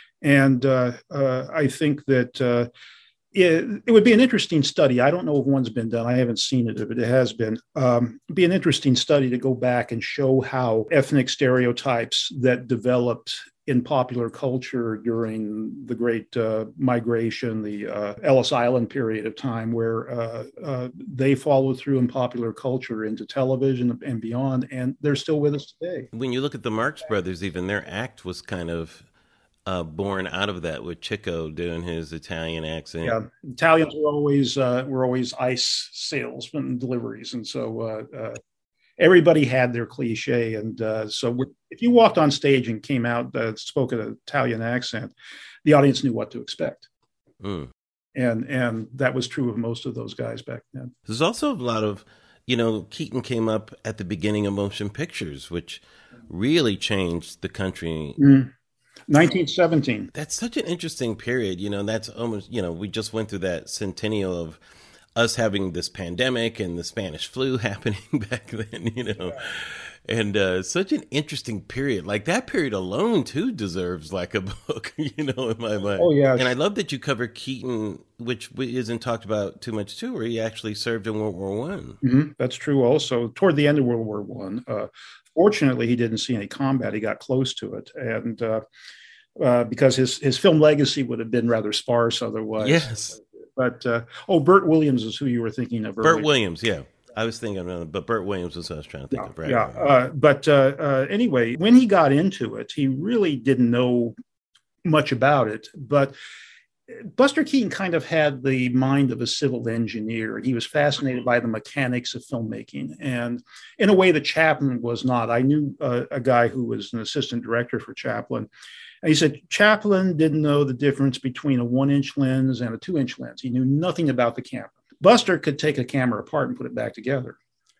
And uh, uh, I think that. Uh, It, it would be an interesting study. I don't know if one's been done. I haven't seen it, but it has been. Um, it'd be an interesting study to go back and show how ethnic stereotypes that developed in popular culture during the Great uh, Migration, the uh, Ellis Island period of time, where uh, uh, they followed through in popular culture into television and beyond, and they're still with us today. When you look at the Marx Brothers, even their act was kind of Uh, born out of that, with Chico doing his Italian accent. Yeah, Italians were always uh, were always ice salesmen deliveries, and so uh, uh, everybody had their cliche. And uh, so if you walked on stage and came out uh, spoke an Italian accent, the audience knew what to expect. Mm. And and that was true of most of those guys back then. There's also a lot of, you know, Keaton came up at the beginning of motion pictures, which really changed the country. Mm. nineteen seventeen. That's such an interesting period. You know, that's almost, you know, we just went through that centennial of us having this pandemic and the Spanish flu happening back then, you know, and uh, such an interesting period. Like that period alone, too, deserves like a book, you know, in my mind. Oh, yeah. And I love that you cover Keaton, which isn't talked about too much, too, where he actually served in World War One. Mm-hmm. That's true also. Toward the end of World War One, uh, fortunately, he didn't see any combat. He got close to it. And uh, uh, because his, his film legacy would have been rather sparse otherwise. Yes. But, uh, oh, Burt Williams is who you were thinking of earlier. Burt Williams, yeah. I was thinking of another, but Burt Williams was who I was trying to think yeah, of. Right? Yeah. Uh, but uh, uh, anyway, when he got into it, he really didn't know much about it. But Buster Keaton kind of had the mind of a civil engineer. He was fascinated by the mechanics of filmmaking, and in a way that Chaplin was not. I knew uh, a guy who was an assistant director for Chaplin, and he said Chaplin didn't know the difference between a one-inch lens and a two-inch lens. He knew nothing about the camera. Buster could take a camera apart and put it back together.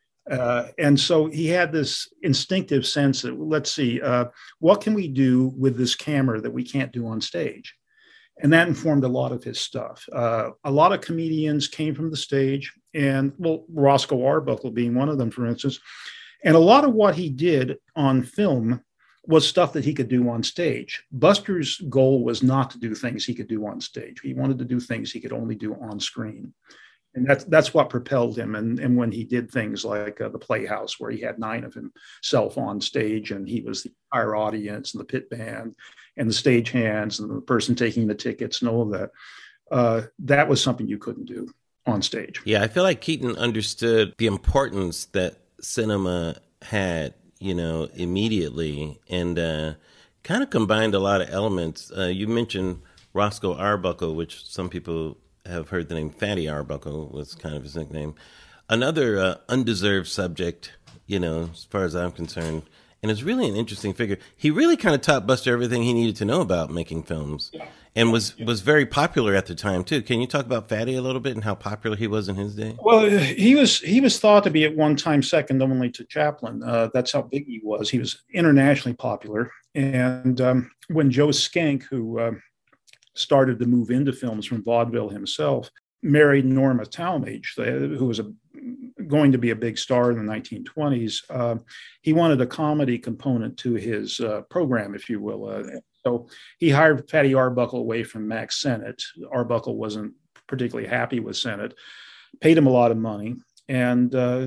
Uh, and so he had this instinctive sense that, let's see, uh, what can we do with this camera that we can't do on stage? And that informed a lot of his stuff. Uh, a lot of comedians came from the stage, and well, Roscoe Arbuckle being one of them, for instance. And a lot of what he did on film was stuff that he could do on stage. Buster's goal was not to do things he could do on stage. He wanted to do things he could only do on screen. And that's, that's what propelled him. And, and when he did things like uh, the Playhouse, where he had nine of himself on stage, and he was the entire audience and the pit band and the stage hands and the person taking the tickets and all of that, uh, that was something you couldn't do on stage. Yeah, I feel like Keaton understood the importance that cinema had, you know, immediately, and uh, kind of combined a lot of elements. Uh, you mentioned Roscoe Arbuckle, which some people have heard the name Fatty Arbuckle was kind of his nickname. Another uh, undeserved subject, you know, as far as I'm concerned. And it's really an interesting figure. He really kind of taught Buster everything he needed to know about making films, yeah. and was, was very popular at the time, too. Can you talk about Fatty a little bit and how popular he was in his day? Well, he was he was thought to be at one time second only to Chaplin. Uh, that's how big he was. He was internationally popular. And um, when Joe Schenck, who uh, started to move into films from vaudeville himself, married Norma Talmadge, who was a, going to be a big star in the nineteen twenties. Uh, he wanted a comedy component to his uh, program, if you will. Uh, so he hired Fatty Arbuckle away from Max Sennett. Arbuckle wasn't particularly happy with Sennett, paid him a lot of money, and uh,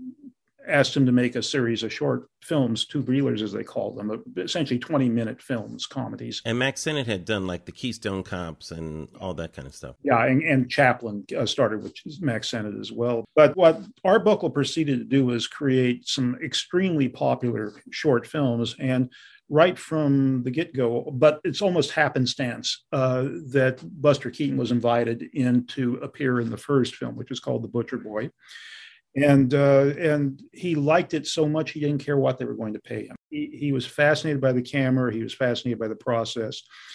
asked him to make a series of short films, two reelers as they called them, essentially twenty-minute films, comedies. And Max Sennett had done like the Keystone Cops and all that kind of stuff. Yeah, and, and Chaplin uh, started with Max Sennett as well. But what Arbuckle proceeded to do was create some extremely popular short films, and right from the get-go, but it's almost happenstance uh, that Buster Keaton was invited in to appear in the first film, which was called The Butcher Boy. And uh, and he liked it so much he didn't care what they were going to pay him. He, he was fascinated by the camera. He was fascinated by the process.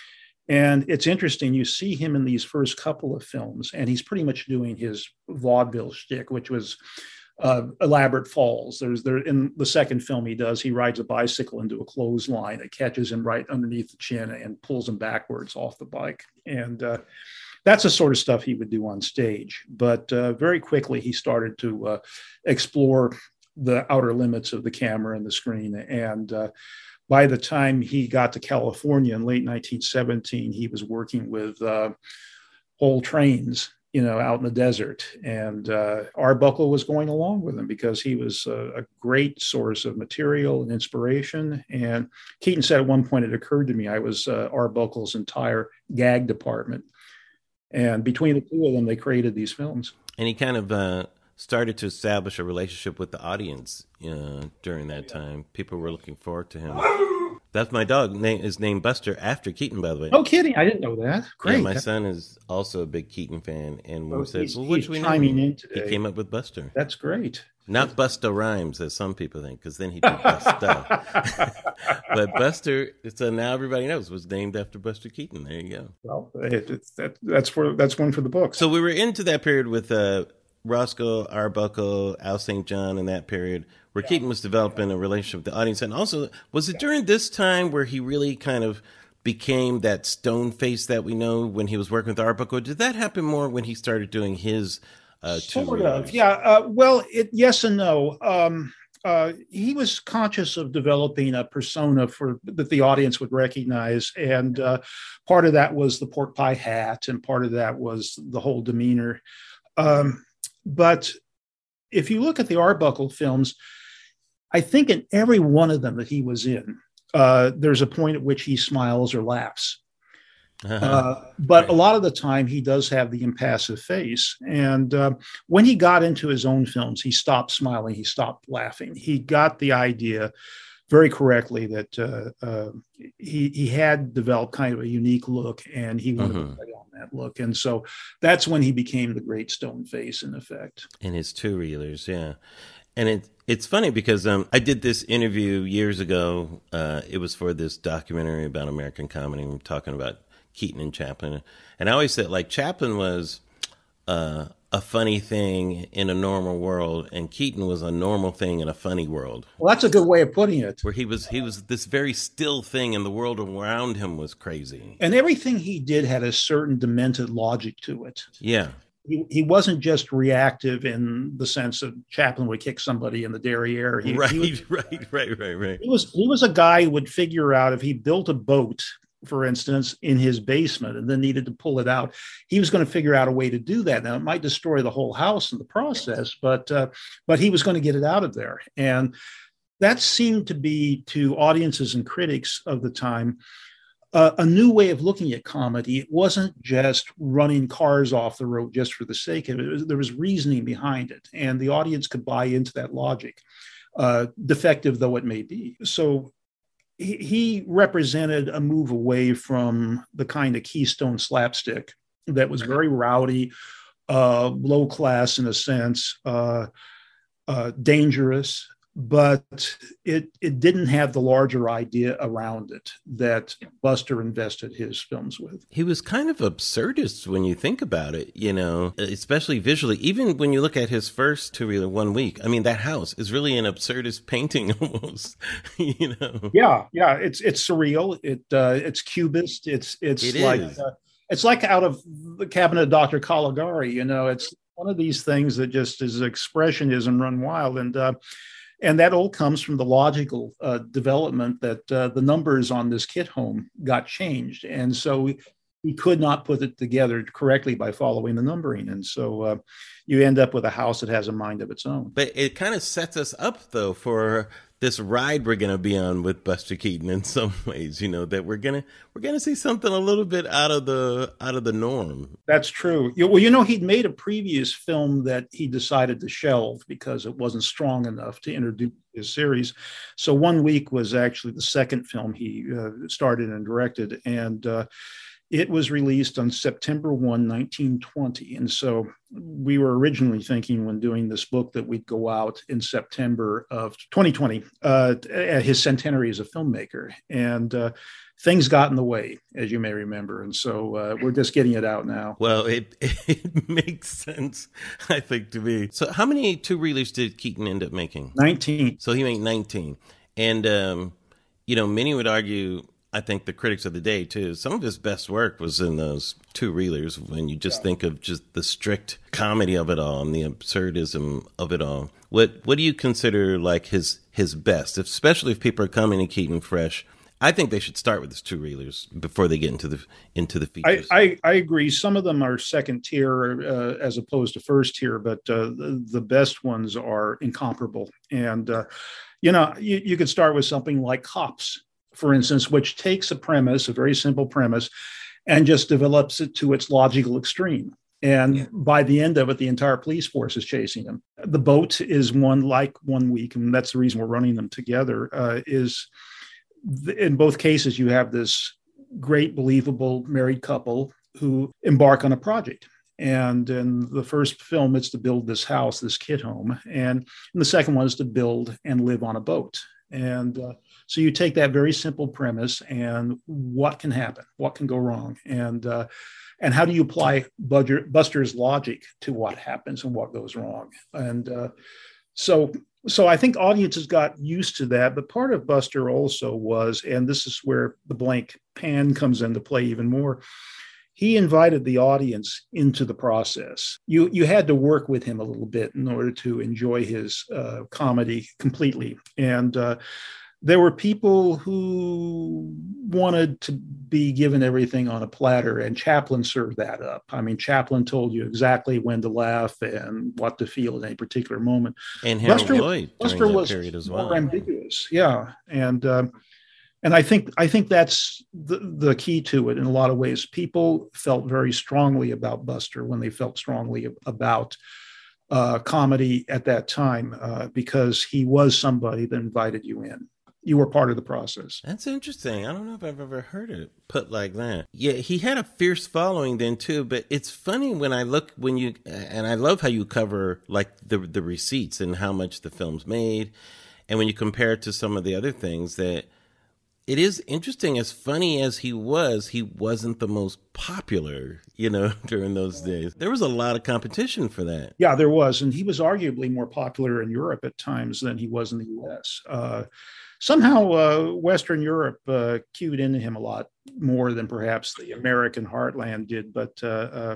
And it's interesting, you see him in these first couple of films, and he's pretty much doing his vaudeville shtick, which was uh, elaborate falls. There's there in the second film he does, he rides a bicycle into a clothesline. It catches him right underneath the chin and pulls him backwards off the bike. And uh, that's the sort of stuff he would do on stage. But uh, very quickly, he started to uh, explore the outer limits of the camera and the screen. And uh, by the time he got to California in late nineteen seventeen, he was working with uh, whole trains, you know, out in the desert. And uh, Arbuckle was going along with him because he was a, a great source of material and inspiration. And Keaton said at one point, it occurred to me, I was uh, Arbuckle's entire gag department. And between the two of them, they created these films. And he kind of uh, started to establish a relationship with the audience uh, during that time. People were looking forward to him. That's my dog. Name is named Buster after Keaton, by the way. No kidding. I didn't know that. Great. Yeah, my son is also a big Keaton fan. And when Oh, we said, he's- well, what he's should we chiming name in him? today. He came up with Buster. That's great. Not Busta Rhymes, as some people think, because then he did Busta. But Buster, so now everybody knows, was named after Buster Keaton. There you go. Well, it, it's that, that's for that's one for the books. So we were into that period with uh, Roscoe, Arbuckle, Al Saint John in that period, where Keaton was developing a relationship with the audience. And also, was it during this time where he really kind of became that stone face that we know when he was working with Arbuckle? Or did that happen more when he started doing his uh, two Sort of, reels? yeah. Uh, well, it, yes and no. Um, uh, he was conscious of developing a persona for that the audience would recognize, and uh, part of that was the pork pie hat, and part of that was the whole demeanor. Um, but if you look at the Arbuckle films, I think in every one of them that he was in, uh, there's a point at which he smiles or laughs. Uh, but a lot of the time he does have the impassive face. And uh, when he got into his own films, he stopped smiling, he stopped laughing. He got the idea very correctly that uh, uh, he, he had developed kind of a unique look, and he wanted Mhm. to play on that look. And so that's when he became the great stone face, in effect. In his two reelers, yeah. And it it's funny because um, I did this interview years ago. Uh, it was for this documentary about American comedy. We were talking about Keaton and Chaplin. And I always said, like, Chaplin was uh, a funny thing in a normal world, and Keaton was a normal thing in a funny world. Well, that's a good way of putting it. Where he was he was this very still thing, and the world around him was crazy. And everything he did had a certain demented logic to it. Yeah. He, he wasn't just reactive in the sense that Chaplin would kick somebody in the derriere. He, right, he was, right, right, right, right. he was he was a guy who would figure out if he built a boat, for instance, in his basement and then needed to pull it out, he was going to figure out a way to do that. Now, it might destroy the whole house in the process, but uh, but he was going to get it out of there. And that seemed to be, to audiences and critics of the time, Uh, a new way of looking at comedy. It wasn't just running cars off the road just for the sake of it. It was, there was reasoning behind it, and the audience could buy into that logic, uh, defective though it may be. So he, he represented a move away from the kind of Keystone slapstick that was very rowdy, uh, low class in a sense, uh, uh, dangerous, but it it didn't have the larger idea around it that Buster invested his films with. He was kind of absurdist when you think about it, you know, especially visually. Even when you look at his first two reeler, One Week, I mean, that house is really an absurdist painting almost, you know. Yeah, yeah, it's it's surreal. It uh, it's cubist. It's it's It like is. uh, it's like out of the Cabinet of Doctor Caligari. You know, it's one of these things that just is expressionism run wild, and uh, and that all comes from the logical uh, development that uh, the numbers on this kit home got changed, and so we, we could not put it together correctly by following the numbering, and so uh, you end up with a house that has a mind of its own. But it kind of sets us up, though, for this ride we're going to be on with Buster Keaton in some ways, you know, that we're going to we're going to see something a little bit out of the out of the norm. That's true. You- Well, you know, he'd made a previous film that he decided to shelve because it wasn't strong enough to introduce his series. So One Week was actually the second film he uh, started and directed. And uh, It was released on September first, nineteen twenty. And so we were originally thinking when doing this book that we'd go out in September of twenty twenty uh, at his centenary as a filmmaker. And uh, things got in the way, as you may remember. And so uh, we're just getting it out now. Well, it, it makes sense, I think, to me. So how many two-reelers did Keaton end up making? nineteen. So he made nineteen. And, um, you know, many would argue, I think the critics of the day, too, some of his best work was in those two-reelers when you just yeah. think of just the strict comedy of it all and the absurdism of it all. What what do you consider like his his best, especially if people are coming to Keaton fresh? I think they should start with his two-reelers before they get into the into the features. I, I, I agree. Some of them are second tier uh, as opposed to first tier, but uh, the, the best ones are incomparable. And, uh, you know, you, you could start with something like Cops, for instance, which takes a premise, a very simple premise, and just develops it to its logical extreme. And yeah. by the end of it, the entire police force is chasing him. The Boat is one like One Week, and that's the reason we're running them together, uh, is th- in both cases, you have this great, believable married couple who embark on a project. And in the first film, it's to build this house, this kid home. And in the second one is to build and live on a boat. And uh, so you take that very simple premise and what can happen? What can go wrong? And uh, and how do you apply Budger, Buster's logic to what happens and what goes wrong? And uh, so so I think audiences got used to that. But part of Buster also was, and this is where the blank pan comes into play even more, he invited the audience into the process. You you had to work with him a little bit in order to enjoy his uh, comedy completely. And uh, there were people who wanted to be given everything on a platter, and Chaplin served that up. I mean, Chaplin told you exactly when to laugh and what to feel at any particular moment. And Harold Buster, Lloyd Buster during that was period as more well. ambiguous, yeah. And um, And I think I think that's the, the key to it in a lot of ways. People felt very strongly about Buster when they felt strongly about uh, comedy at that time uh, because he was somebody that invited you in. You were part of the process. That's interesting. I don't know if I've ever heard it put like that. Yeah, he had a fierce following then too, but it's funny when I look when you, and I love how you cover like the the receipts and how much the film's made. And when you compare it to some of the other things that, it is interesting, as funny as he was, he wasn't the most popular, you know, during those days. There was a lot of competition for that. Yeah, there was. And he was arguably more popular in Europe at times than he was in the U S. Uh, somehow, uh, Western Europe uh, cued into him a lot more than perhaps the American heartland did. But uh, uh,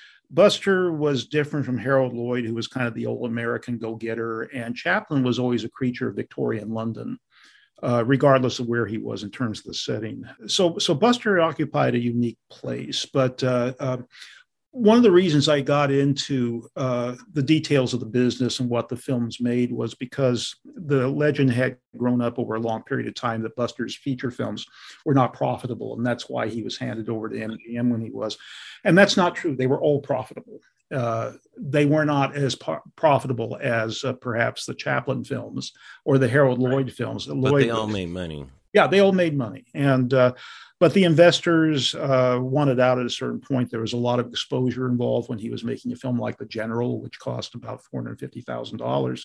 Buster was different from Harold Lloyd, who was kind of the old American go-getter. And Chaplin was always a creature of Victorian London. Uh, regardless of where he was in terms of the setting. So so Buster occupied a unique place. But uh, uh, one of the reasons I got into uh, the details of the business and what the films made was because the legend had grown up over a long period of time that Buster's feature films were not profitable. And that's why he was handed over to M G M when he was. And that's not true. They were all profitable. Uh, they were not as po- profitable as uh, perhaps the Chaplin films or the Harold Lloyd right. films. But Lloyd they all was, made money. Yeah, they all made money. And uh, but the investors uh, wanted out at a certain point. There was a lot of exposure involved when he was making a film like The General, which cost about four hundred fifty thousand dollars.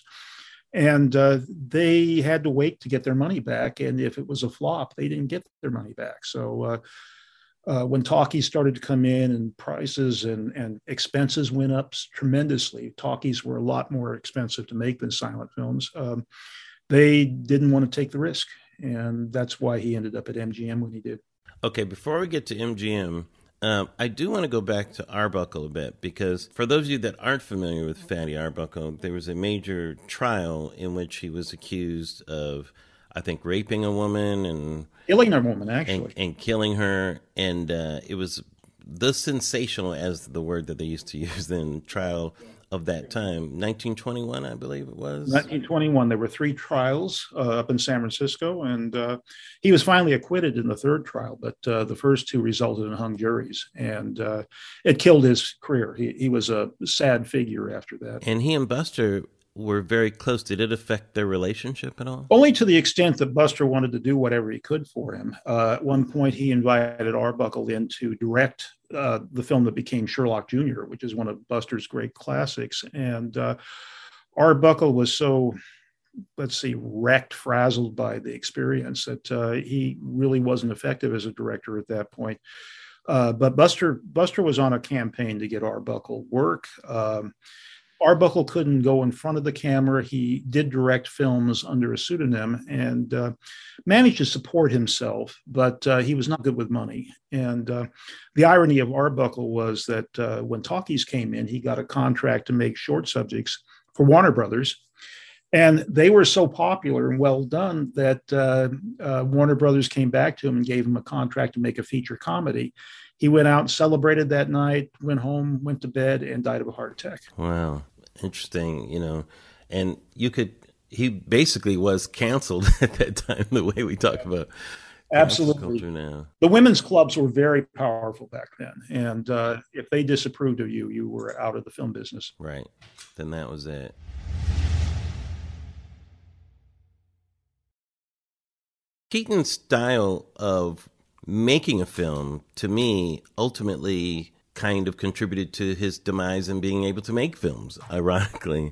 And uh, they had to wait to get their money back. And if it was a flop, they didn't get their money back. So uh, Uh, when talkies started to come in and prices and, and expenses went up tremendously, talkies were a lot more expensive to make than silent films. Um, they didn't want to take the risk. And that's why he ended up at M G M when he did. Okay, before we get to M G M, um, I do want to go back to Arbuckle a bit, because for those of you that aren't familiar with Fatty Arbuckle, there was a major trial in which he was accused of, I think, raping a woman and killing a woman, actually, and, and killing her. And uh, it was the sensational, as the word that they used to use then, trial of that time. nineteen twenty-one, I believe it was. nineteen twenty-one. There were three trials uh, up in San Francisco, and uh, he was finally acquitted in the third trial. But uh, the first two resulted in hung juries, and uh, it killed his career. He, he was a sad figure after that. And he and Buster were very close. Did it affect their relationship at all? Only to the extent that Buster wanted to do whatever he could for him. Uh, at one point, he invited Arbuckle in to direct uh, the film that became Sherlock Junior, which is one of Buster's great classics. And uh, Arbuckle was so, let's see, wrecked, frazzled by the experience that uh, he really wasn't effective as a director at that point. Uh, but Buster Buster was on a campaign to get Arbuckle work. Um, Arbuckle couldn't go in front of the camera. He did direct films under a pseudonym and uh, managed to support himself, but uh, he was not good with money. And uh, the irony of Arbuckle was that uh, when Talkies came in, he got a contract to make short subjects for Warner Brothers. And they were so popular and well done that uh, uh, Warner Brothers came back to him and gave him a contract to make a feature comedy. He went out and celebrated that night, went home, went to bed, and died of a heart attack. Wow. Interesting, you know. And you could, he basically was canceled at that time, the way we talk about Absolutely. Now. The women's clubs were very powerful back then. And uh, if they disapproved of you, you were out of the film business. Right. Then that was it. Keaton's style of making a film, to me, ultimately kind of contributed to his demise in being able to make films, ironically,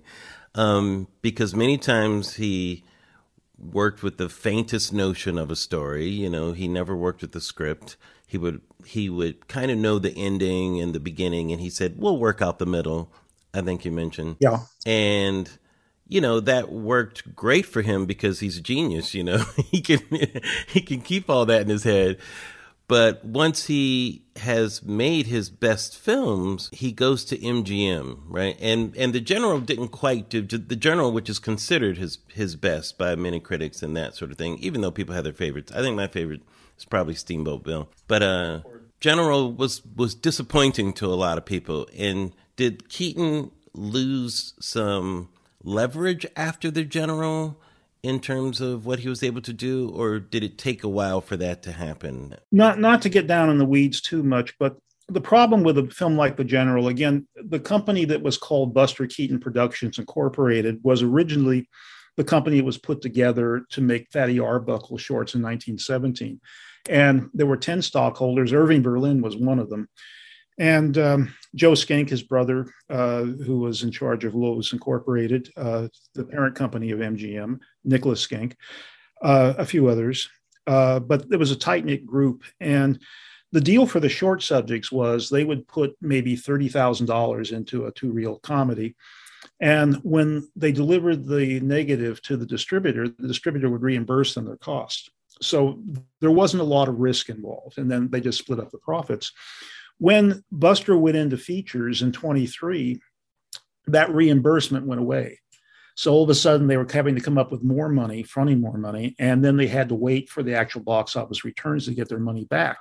um, because many times he worked with the faintest notion of a story. You know, he never worked with the script. He would he would kind of know the ending and the beginning, and he said, "We'll work out the middle." I think you mentioned, yeah, and. You know, that worked great for him because he's a genius, you know. he can he can keep all that in his head. But once he has made his best films, he goes to M G M, right? And and The General didn't quite do The General, which is considered his his best by many critics and that sort of thing, even though people have their favorites. I think my favorite is probably Steamboat Bill. But uh, General was was disappointing to a lot of people. And did Keaton lose some leverage after The General in terms of what he was able to do, or did it take a while for that to happen? Not not to get down in the weeds too much, but the problem with a film like The General, again, the company that was called Buster Keaton Productions Incorporated was originally the company that was put together to make Fatty Arbuckle shorts in nineteen seventeen. And there were ten stockholders. Irving Berlin was one of them. And um, Joe Schenck, his brother, uh, who was in charge of Lotus Incorporated, uh, the parent company of M G M, Nicholas Schenck, uh, a few others. Uh, but there was a tight-knit group. And the deal for the short subjects was they would put maybe thirty thousand dollars into a two-reel comedy. And when they delivered the negative to the distributor, the distributor would reimburse them their costs. So there wasn't a lot of risk involved. And then they just split up the profits. When Buster went into features in twenty-three, that reimbursement went away. So all of a sudden they were having to come up with more money, fronting more money, and then they had to wait for the actual box office returns to get their money back.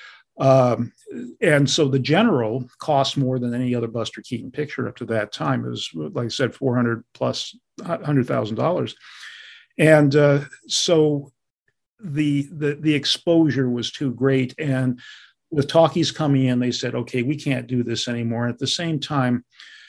Um, and so The General cost more than any other Buster Keaton picture up to that time. It was, like I said, four hundred plus one hundred thousand dollars. And uh, so the, the the exposure was too great. And with Talkies coming in, they said, okay, we can't do this anymore. And at the same time,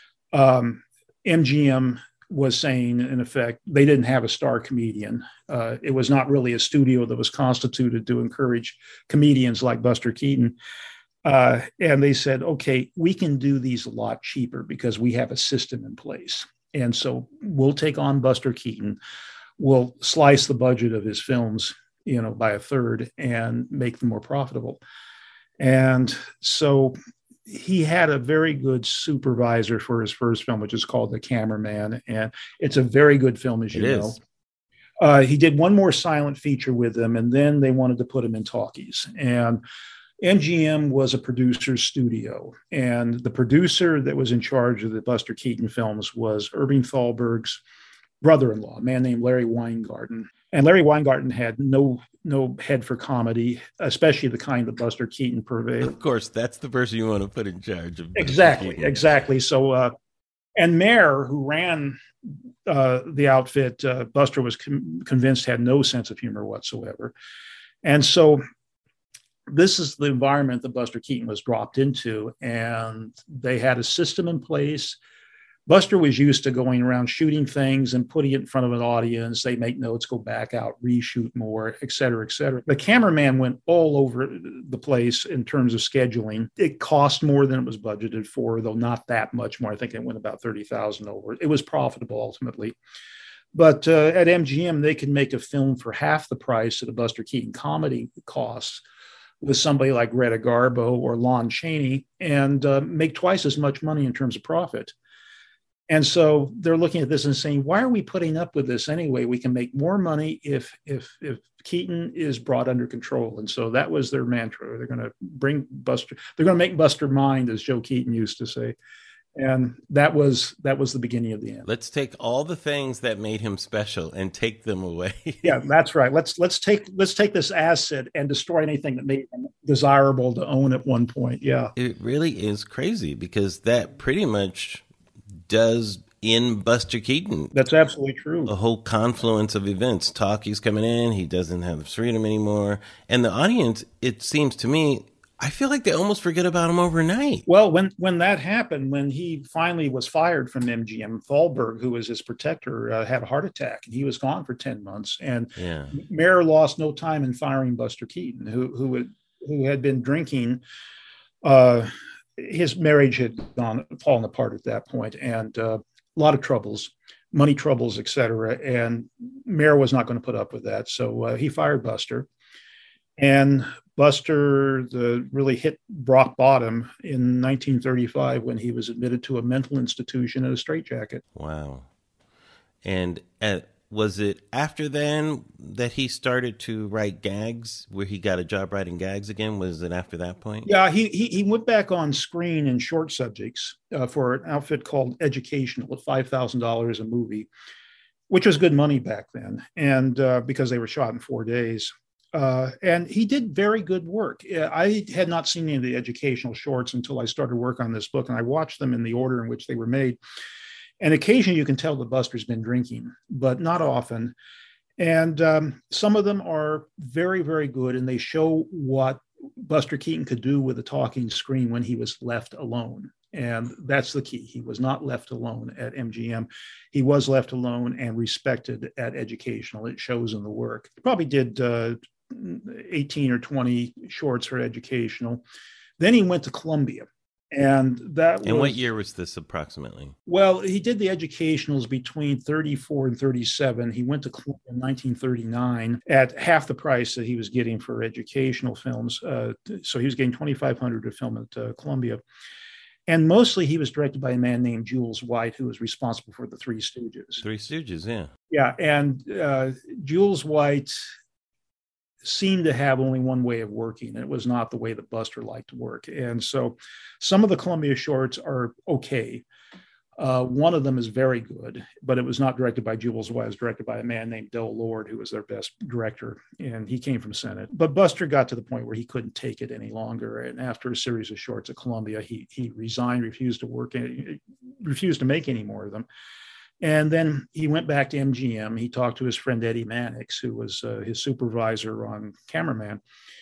um, M G M was saying, in effect, they didn't have a star comedian. Uh, it was not really a studio that was constituted to encourage comedians like Buster Keaton. Uh, and they said, okay, we can do these a lot cheaper because we have a system in place. And so we'll take on Buster Keaton. We'll slice the budget of his films, you know, by a third and make them more profitable. And so he had a very good supervisor for his first film, which is called The Cameraman. And it's a very good film, as you it know. Is. Uh, he did one more silent feature with them, and then they wanted to put him in Talkies. And M G M was a producer's studio. And the producer that was in charge of the Buster Keaton films was Irving Thalberg's brother-in-law, a man named Larry Weingarten. And Larry Weingarten had no no head for comedy, especially the kind that Buster Keaton purveyed. Of course, that's the person you want to put in charge of. Exactly, exactly. So, uh, and Mayer, who ran uh, the outfit, uh, Buster was com- convinced had no sense of humor whatsoever. And so this is the environment that Buster Keaton was dropped into. And they had a system in place. Buster was used to going around shooting things and putting it in front of an audience. They make notes, go back out, reshoot more, et cetera, et cetera. The cameraman went all over the place in terms of scheduling. It cost more than it was budgeted for, though not that much more. I think it went about thirty thousand dollars over. It was profitable ultimately. But uh, at M G M, they could make a film for half the price that a Buster Keaton comedy costs with somebody like Greta Garbo or Lon Chaney and uh, make twice as much money in terms of profit. And so they're looking at this and saying, why are we putting up with this anyway? We can make more money if if if Keaton is brought under control. And so that was their mantra. They're going to bring Buster, they're going to make Buster mind, as Joe Keaton used to say. And that was that was the beginning of the end. Let's take all the things that made him special and take them away. Yeah, that's right. Let's let's take let's take this asset and destroy anything that made him desirable to own at one point. Yeah. It really is crazy because that pretty much does in Buster Keaton. That's absolutely true. A whole confluence of events. Talkie's coming in. He doesn't have the freedom anymore. And the audience, it seems to me, I feel like they almost forget about him overnight. Well, when when that happened, when he finally was fired from M G M, Thalberg, who was his protector, uh, had a heart attack, and he was gone for ten months. And yeah. Mayer lost no time in firing Buster Keaton, who who had, who had been drinking. Uh, his marriage had gone fallen apart at that point, and uh, a lot of troubles, money troubles, et cetera. And Mayer was not going to put up with that, so uh, he fired Buster. And Buster the really hit rock bottom in nineteen thirty-five when he was admitted to a mental institution in a straitjacket. Wow. And at, was it after then that he started to write gags, where he got a job writing gags again? Was it after that point? Yeah, he he, he went back on screen in short subjects uh, for an outfit called Educational at five thousand dollars a movie, which was good money back then, and uh, because they were shot in four days. Uh, and he did very good work. I had not seen any of the educational shorts until I started work on this book, and I watched them in the order in which they were made. And occasionally you can tell that Buster's been drinking, but not often. And um, some of them are very, very good, and they show what Buster Keaton could do with a talking screen when he was left alone. And that's the key. He was not left alone at M G M. He was left alone and respected at Educational. It shows in the work. He probably did uh, eighteen or twenty shorts for Educational. Then he went to Columbia. And that And was, what year was this approximately? Well, he did the Educationals between thirty-four and thirty-seven. He went to Columbia in nineteen thirty-nine at half the price that he was getting for educational films. Uh, so he was getting twenty-five hundred dollars to film at uh, Columbia. And mostly he was directed by a man named Jules White, who was responsible for the Three Stooges. Three Stooges, yeah. Yeah, and uh, Jules White seemed to have only one way of working, and it was not the way that Buster liked to work. And so some of the Columbia shorts are okay. Uh, one of them is very good, but it was not directed by Jules White. It was directed by a man named Del Lord, who was their best director, and he came from Senate. But Buster got to the point where he couldn't take it any longer, and after a series of shorts at Columbia, he he resigned, refused to work, refused to make any more of them. And then he went back to M G M. He talked to his friend Eddie Mannix, who was uh, his supervisor on Cameraman.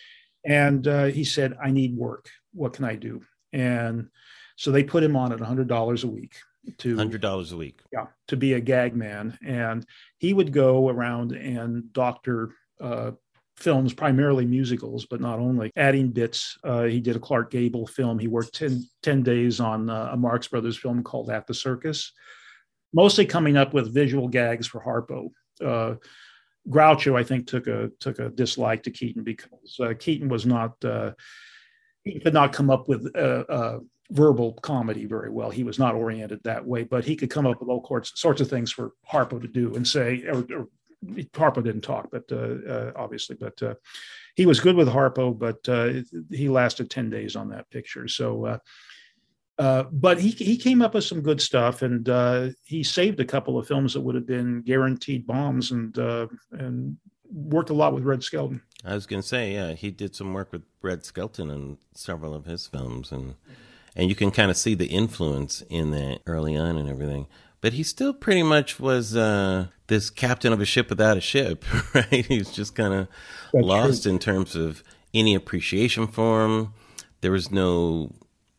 And uh, he said, I need work. What can I do? And so they put him on at one hundred dollars a week. to one hundred dollars a week. Yeah, to be a gag man. And he would go around and doctor uh, films, primarily musicals, but not only, adding bits. Uh, he did a Clark Gable film. He worked ten, ten days on uh, a Marx Brothers film called At the Circus, mostly coming up with visual gags for Harpo. Uh, Groucho, I think, took a took a dislike to Keaton because uh, Keaton was not, uh, he could not come up with uh, uh, verbal comedy very well. He was not oriented that way, but he could come up with all sorts, sorts of things for Harpo to do and say, or, or Harpo didn't talk, but uh, uh, obviously, but uh, he was good with Harpo, but uh, he lasted ten days on that picture. So, uh, Uh, but he he came up with some good stuff, and uh, he saved a couple of films that would have been guaranteed bombs, and uh, and worked a lot with Red Skelton. I was going to say, yeah, he did some work with Red Skelton in several of his films, and and you can kind of see the influence in that early on and everything. But he still pretty much was uh, this captain of a ship without a ship, right? He was just kind of lost true. in terms of any appreciation for him. There was no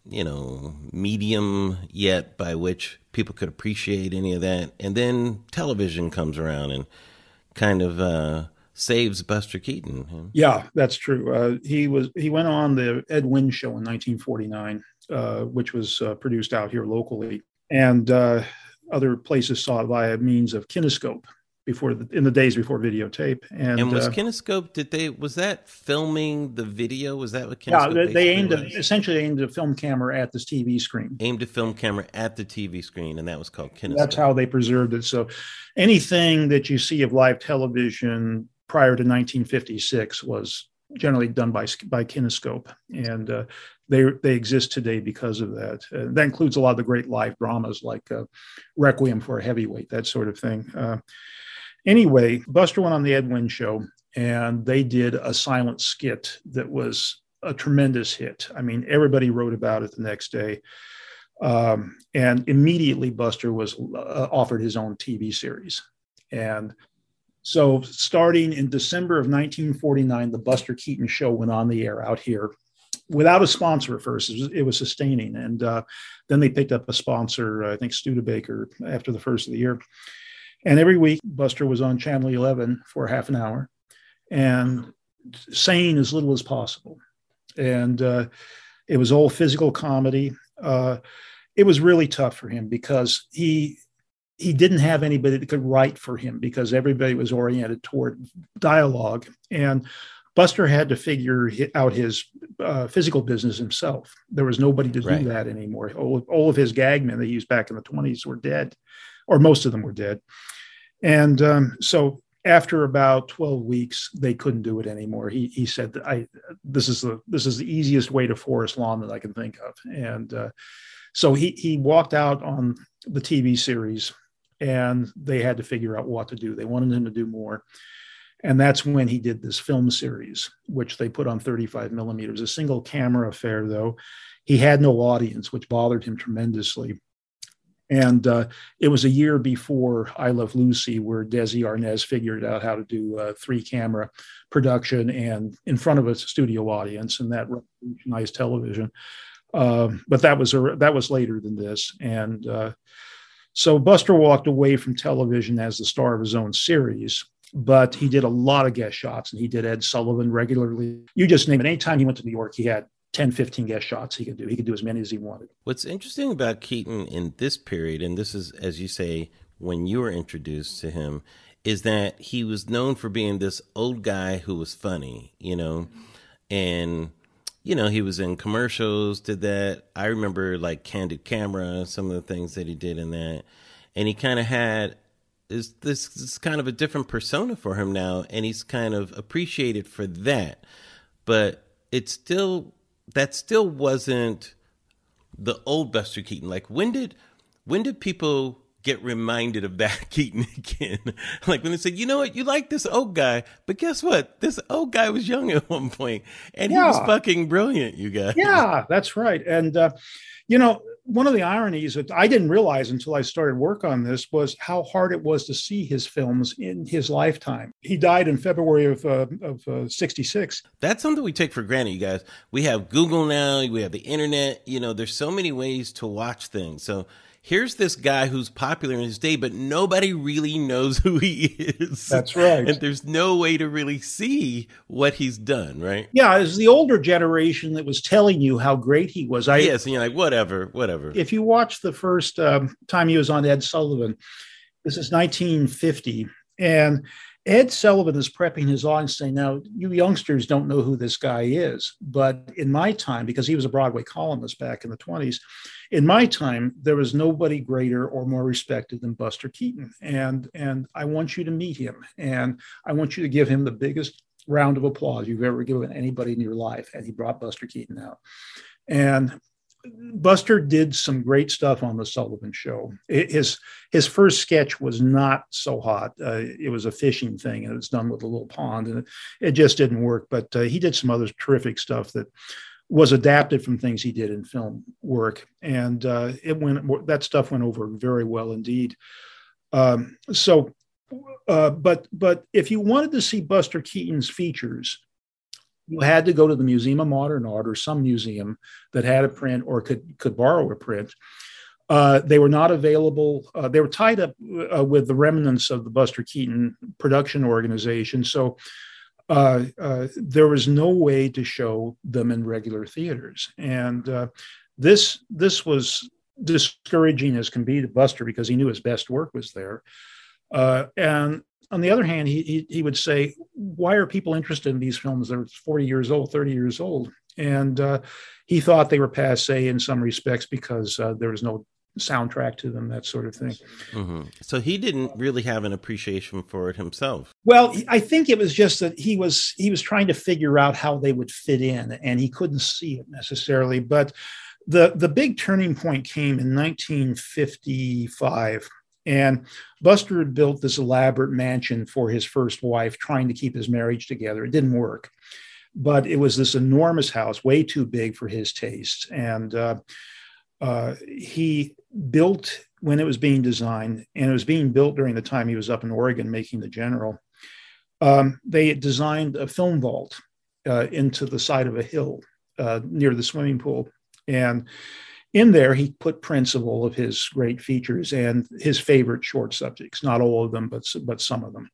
you know, medium yet by which people could appreciate any of that. And then television comes around and kind of uh, saves Buster Keaton. Yeah, that's true. Uh, he was he went on the Ed Wynn Show in nineteen forty-nine, uh, which was uh, produced out here locally, and uh, other places saw it via means of kinescope before the, in the days before videotape. And, and was uh, kinescope? Did they was that filming the video? Was that what kinescope? Yeah, they, they aimed was? a, essentially aimed a film camera at this T V screen. Aimed a film camera at the T V screen, and that was called kinescope. That's how they preserved it. So, anything that you see of live television prior to nineteen fifty-six was generally done by by kinescope, and uh, they they exist today because of that. Uh, that includes a lot of the great live dramas like uh, Requiem for a Heavyweight, that sort of thing. Uh, anyway, Buster went on the Ed Wynn Show, and they did a silent skit that was a tremendous hit. I mean, everybody wrote about it the next day, um, and immediately Buster was uh, offered his own T V series, and so starting in December of nineteen forty-nine, the Buster Keaton Show went on the air out here without a sponsor at first. It was, it was sustaining. And uh, then they picked up a sponsor, I think Studebaker, after the first of the year. And every week, Buster was on Channel eleven for half an hour and saying as little as possible. And uh, it was all physical comedy. Uh, it was really tough for him because he... he didn't have anybody that could write for him because everybody was oriented toward dialogue. And Buster had to figure out his uh, physical business himself. There was nobody to right. do that anymore. All of, all of his gag men that he used back in the twenties were dead, or most of them were dead. And um, so after about twelve weeks, they couldn't do it anymore. He he said, that I, this is the, this is the easiest way to Forest Lawn that I can think of. And uh, so he, he walked out on the T V series, and they had to figure out what to do. They wanted him to do more. And that's when he did this film series, which they put on thirty-five millimeters, a single camera affair, though. He had no audience, which bothered him tremendously. And uh, it was a year before I Love Lucy, where Desi Arnaz figured out how to do uh, three camera production and in front of a studio audience, and that revolutionized television. Uh, but that was a, that was later than this. And uh, So Buster walked away from television as the star of his own series, but he did a lot of guest shots, and he did Ed Sullivan regularly. You just name it. Anytime he went to New York, he had ten, fifteen guest shots he could do. He could do as many as he wanted. What's interesting about Keaton in this period, and this is, as you say, when you were introduced to him, is that he was known for being this old guy who was funny, you know, and you know, he was in commercials, did that. I remember like Candid Camera, some of the things that he did in that. And he kind of had this, this, this kind of a different persona for him now. And he's kind of appreciated for that. But it still, that still wasn't the old Buster Keaton. Like when did, when did people get reminded of that Keaton again? Like when they said, you know what, you like this old guy, but guess what? This old guy was young at one point, and yeah. he was fucking brilliant, you guys. Yeah, that's right. And, uh, you know, one of the ironies that I didn't realize until I started work on this was how hard it was to see his films in his lifetime. He died in February of, uh, of uh, sixty-six. That's something we take for granted, you guys. We have Google now, we have the internet, you know, there's so many ways to watch things. So here's this guy who's popular in his day, but nobody really knows who he is. That's right. And there's no way to really see what he's done, right? Yeah, it's the older generation that was telling you how great he was. I, yes, and you're like, whatever, whatever. If you watch the first um, time he was on Ed Sullivan, this is nineteen fifty, and Ed Sullivan is prepping his audience saying, now, you youngsters don't know who this guy is, but in my time, because he was a Broadway columnist back in the twenties, in my time, there was nobody greater or more respected than Buster Keaton. And, and I want you to meet him, and I want you to give him the biggest round of applause you've ever given anybody in your life. And he brought Buster Keaton out. And Buster did some great stuff on the Sullivan Show. It, his his first sketch was not so hot. Uh, it was a fishing thing, and it was done with a little pond, and it, it just didn't work. But uh, he did some other terrific stuff that was adapted from things he did in film work, and uh, it went. That stuff went over very well indeed. Um, so, uh, but but if you wanted to see Buster Keaton's features, You had to go to the Museum of Modern Art or some museum that had a print or could could borrow a print. Uh, they were not available. Uh, they were tied up uh, with the remnants of the Buster Keaton production organization. So uh, uh, there was no way to show them in regular theaters. And uh, this, this was discouraging as can be to Buster because he knew his best work was there. Uh, and on the other hand, he, he, he would say, why are people interested in these films? They're forty years old, thirty years old. And uh, he thought they were passé in some respects because uh, there was no soundtrack to them, that sort of thing. Mm-hmm. So he didn't really have an appreciation for it himself. Well, I think it was just that he was he was trying to figure out how they would fit in, and he couldn't see it necessarily. But the the big turning point came in nineteen fifty-five, and Buster had built this elaborate mansion for his first wife, trying to keep his marriage together. It didn't work, but it was this enormous house, way too big for his taste, and uh, uh, he built when it was being designed, and it was being built during the time he was up in Oregon making the General. Um, they designed a film vault uh, into the side of a hill uh, near the swimming pool. And in there, he put prints of all of his great features and his favorite short subjects, not all of them, but, but some of them.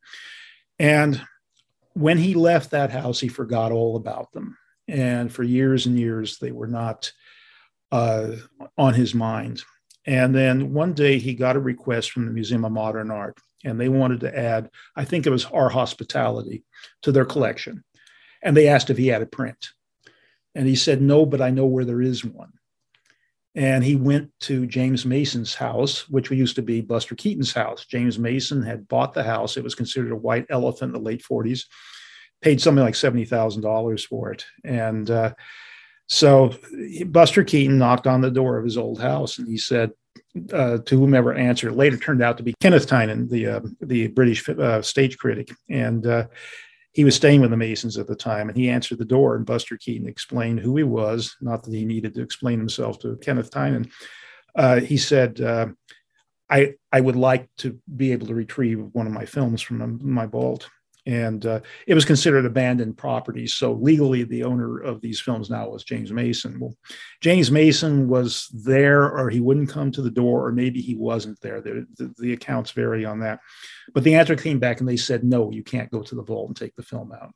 And when he left that house, he forgot all about them. And for years and years, they were not uh, on his mind. And then one day he got a request from the Museum of Modern Art, and they wanted to add, I think it was Our Hospitality, to their collection. And they asked if he had a print. And he said, no, but I know where there is one. And he went to James Mason's house, which used to be Buster Keaton's house. James Mason had bought the house. It was considered a white elephant in the late forties, paid something like seventy thousand dollars for it. And uh, so Buster Keaton knocked on the door of his old house, and he said uh, to whomever answered, it later turned out to be Kenneth Tynan, the uh, the British uh, stage critic. And uh, he was staying with the Masons at the time, and he answered the door, and Buster Keaton explained who he was, not that he needed to explain himself to Kenneth Tynan. Uh, he said, uh, I, I would like to be able to retrieve one of my films from my vault. And uh, it was considered abandoned property. So legally, the owner of these films now was James Mason. Well, James Mason was there, or he wouldn't come to the door, or maybe he wasn't there. The, the, the accounts vary on that. But the answer came back, and they said, no, you can't go to the vault and take the film out.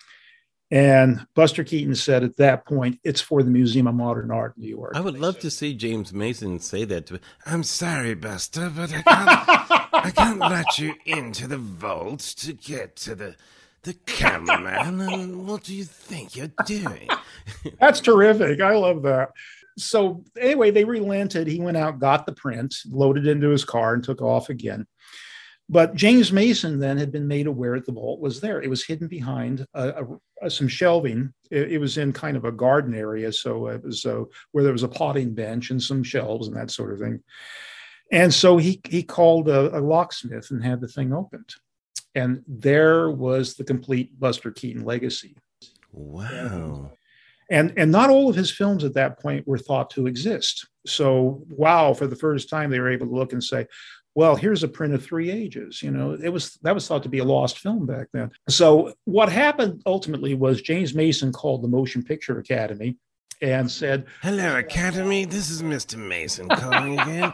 And Buster Keaton said at that point, it's for the Museum of Modern Art in New York. I would love to see James Mason say that to me. I'm sorry, Buster, but I can't, I can't let you into the vault to get to the, the cameraman. And what do you think you're doing? That's terrific. I love that. So anyway, they relented. He went out, got the print, loaded into his car, and took off again. But James Mason then had been made aware that the vault was there. It was hidden behind uh, uh, some shelving. It, it was in kind of a garden area, so it was uh, where there was a potting bench and some shelves and that sort of thing. And so he he called a, a locksmith and had the thing opened. And there was the complete Buster Keaton legacy. Wow. And, and not all of his films at that point were thought to exist. So, wow, for the first time, they were able to look and say, well, here's a print of Three Ages. You know, it was that was thought to be a lost film back then. So what happened ultimately was James Mason called the Motion Picture Academy and said, hello, Academy. This is Mister Mason calling again.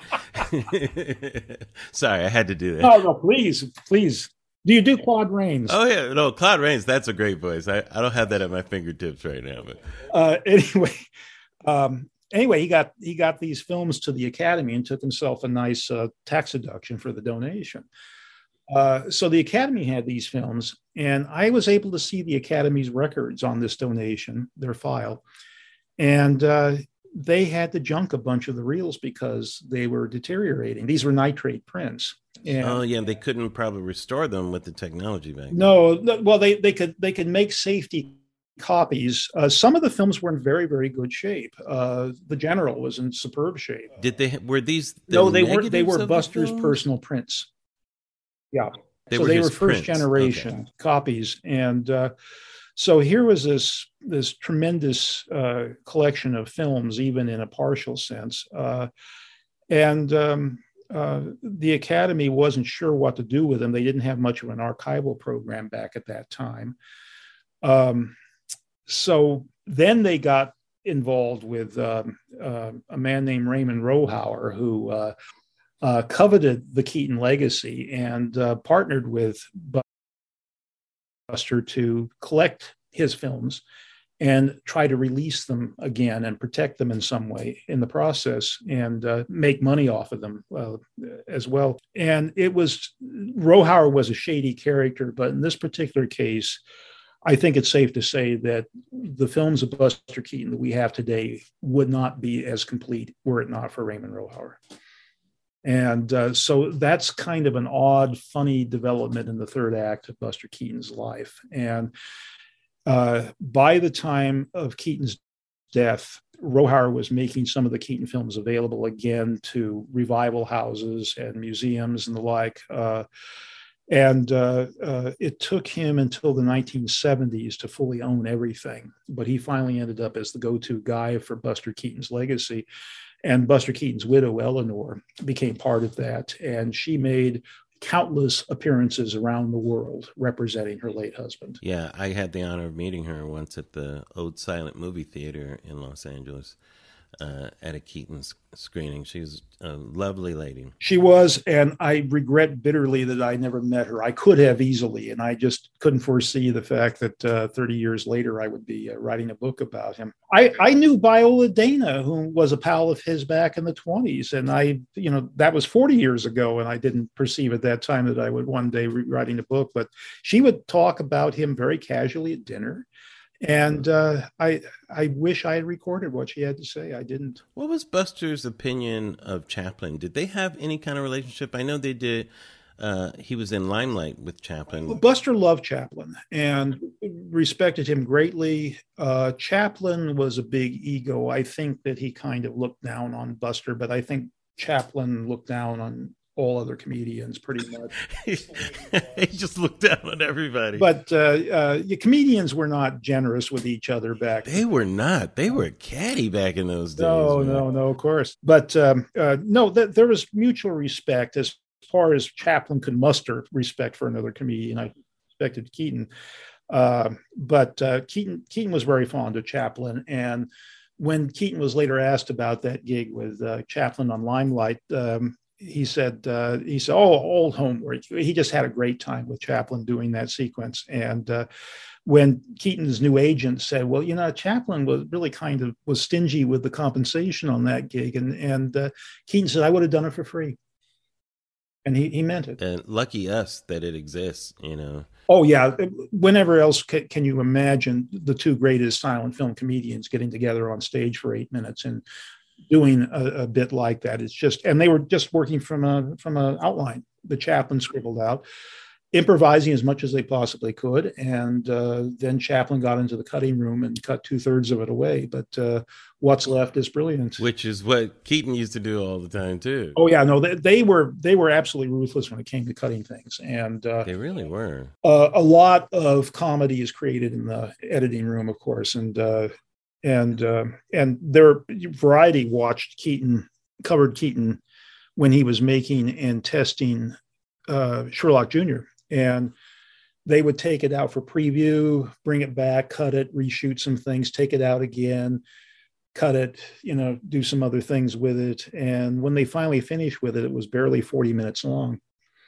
Sorry, I had to do that. No, no, please, please. Do you do Claude Rains? Oh, yeah. No, Claude Rains, that's a great voice. I, I don't have that at my fingertips right now. But uh, anyway, um, Anyway, he got he got these films to the Academy and took himself a nice uh, tax deduction for the donation. Uh, so the Academy had these films, and I was able to see the Academy's records on this donation, their file, and uh, they had to junk a bunch of the reels because they were deteriorating. These were nitrate prints. And oh yeah, they couldn't probably restore them with the technology back then. No, no well they they could they could make safety copies. Uh, some of the films were in very, very good shape. Uh, the General was in superb shape. Did they? Were these? The no, they were. They were the Buster's films? personal prints. Yeah, they so were they his were first prints. generation Okay. copies, and uh, so here was this this tremendous uh, collection of films, even in a partial sense, uh, and. Um, Uh, the Academy wasn't sure what to do with them. They didn't have much of an archival program back at that time. Um, so then they got involved with um, uh, a man named Raymond Rohauer, who uh, uh, coveted the Keaton legacy and uh, partnered with Buster to collect his films and try to release them again and protect them in some way in the process and uh, make money off of them uh, as well. And it was, Rohauer was a shady character, but in this particular case, I think it's safe to say that the films of Buster Keaton that we have today would not be as complete were it not for Raymond Rohauer. And uh, so that's kind of an odd, funny development in the third act of Buster Keaton's life. And uh, by the time of Keaton's death, Rohauer was making some of the Keaton films available again to revival houses and museums and the like. Uh, and uh, uh, it took him until the nineteen seventies to fully own everything. But he finally ended up as the go-to guy for Buster Keaton's legacy. And Buster Keaton's widow, Eleanor, became part of that. And she made countless appearances around the world representing her late husband. Yeah, I had the honor of meeting her once at the Old Silent Movie Theater in Los Angeles uh, at a Keaton screening. She was a lovely lady. She was, and I regret bitterly that I never met her. I could have easily, and I just couldn't foresee the fact that uh, thirty years later I would be uh, writing a book about him. I, I knew Viola Dana, who was a pal of his back in the twenties, and I, you know, that was forty years ago, and I didn't perceive at that time that I would one day be writing a book, but she would talk about him very casually at dinner. And uh, I I wish I had recorded what she had to say. I didn't. What was Buster's opinion of Chaplin? Did they have any kind of relationship? I know they did. Uh, he was in Limelight with Chaplin. Well, Buster loved Chaplin and respected him greatly. Uh, Chaplin was a big ego. I think that he kind of looked down on Buster, but I think Chaplin looked down on all other comedians pretty much. He just looked down on everybody. But uh, uh, the comedians were not generous with each other back then. They were not. They were catty back in those days. No, man. no, no, of course. But um, uh, no, th- there was mutual respect as far as Chaplin could muster respect for another comedian. I respected Keaton. Uh, but uh, Keaton, Keaton was very fond of Chaplin. And when Keaton was later asked about that gig with uh, Chaplin on Limelight, um, he said, uh, he said, oh, old homework. He just had a great time with Chaplin doing that sequence. And uh, when Keaton's new agent said, well, you know, Chaplin was really kind of was stingy with the compensation on that gig. And, and uh, Keaton said, I would have done it for free. And he, he meant it. And lucky us that it exists, you know. Oh, yeah. Whenever else ca- can you imagine the two greatest silent film comedians getting together on stage for eight minutes and doing a, a bit like that? It's just, and they were just working from a from an outline the Chaplin scribbled out, improvising as much as they possibly could. And uh, then Chaplin got into the cutting room and cut two thirds of it away. But uh, what's left is brilliant. Which is what Keaton used to do all the time too. Oh yeah, no, they, they were they were absolutely ruthless when it came to cutting things, and uh, they really were. Uh, a lot of comedy is created in the editing room, of course, and uh, and uh, and their Variety watched Keaton, covered Keaton when he was making and testing uh, Sherlock Junior And they would take it out for preview, bring it back, cut it, reshoot some things, take it out again, cut it, you know, do some other things with it. And when they finally finished with it, it was barely forty minutes long.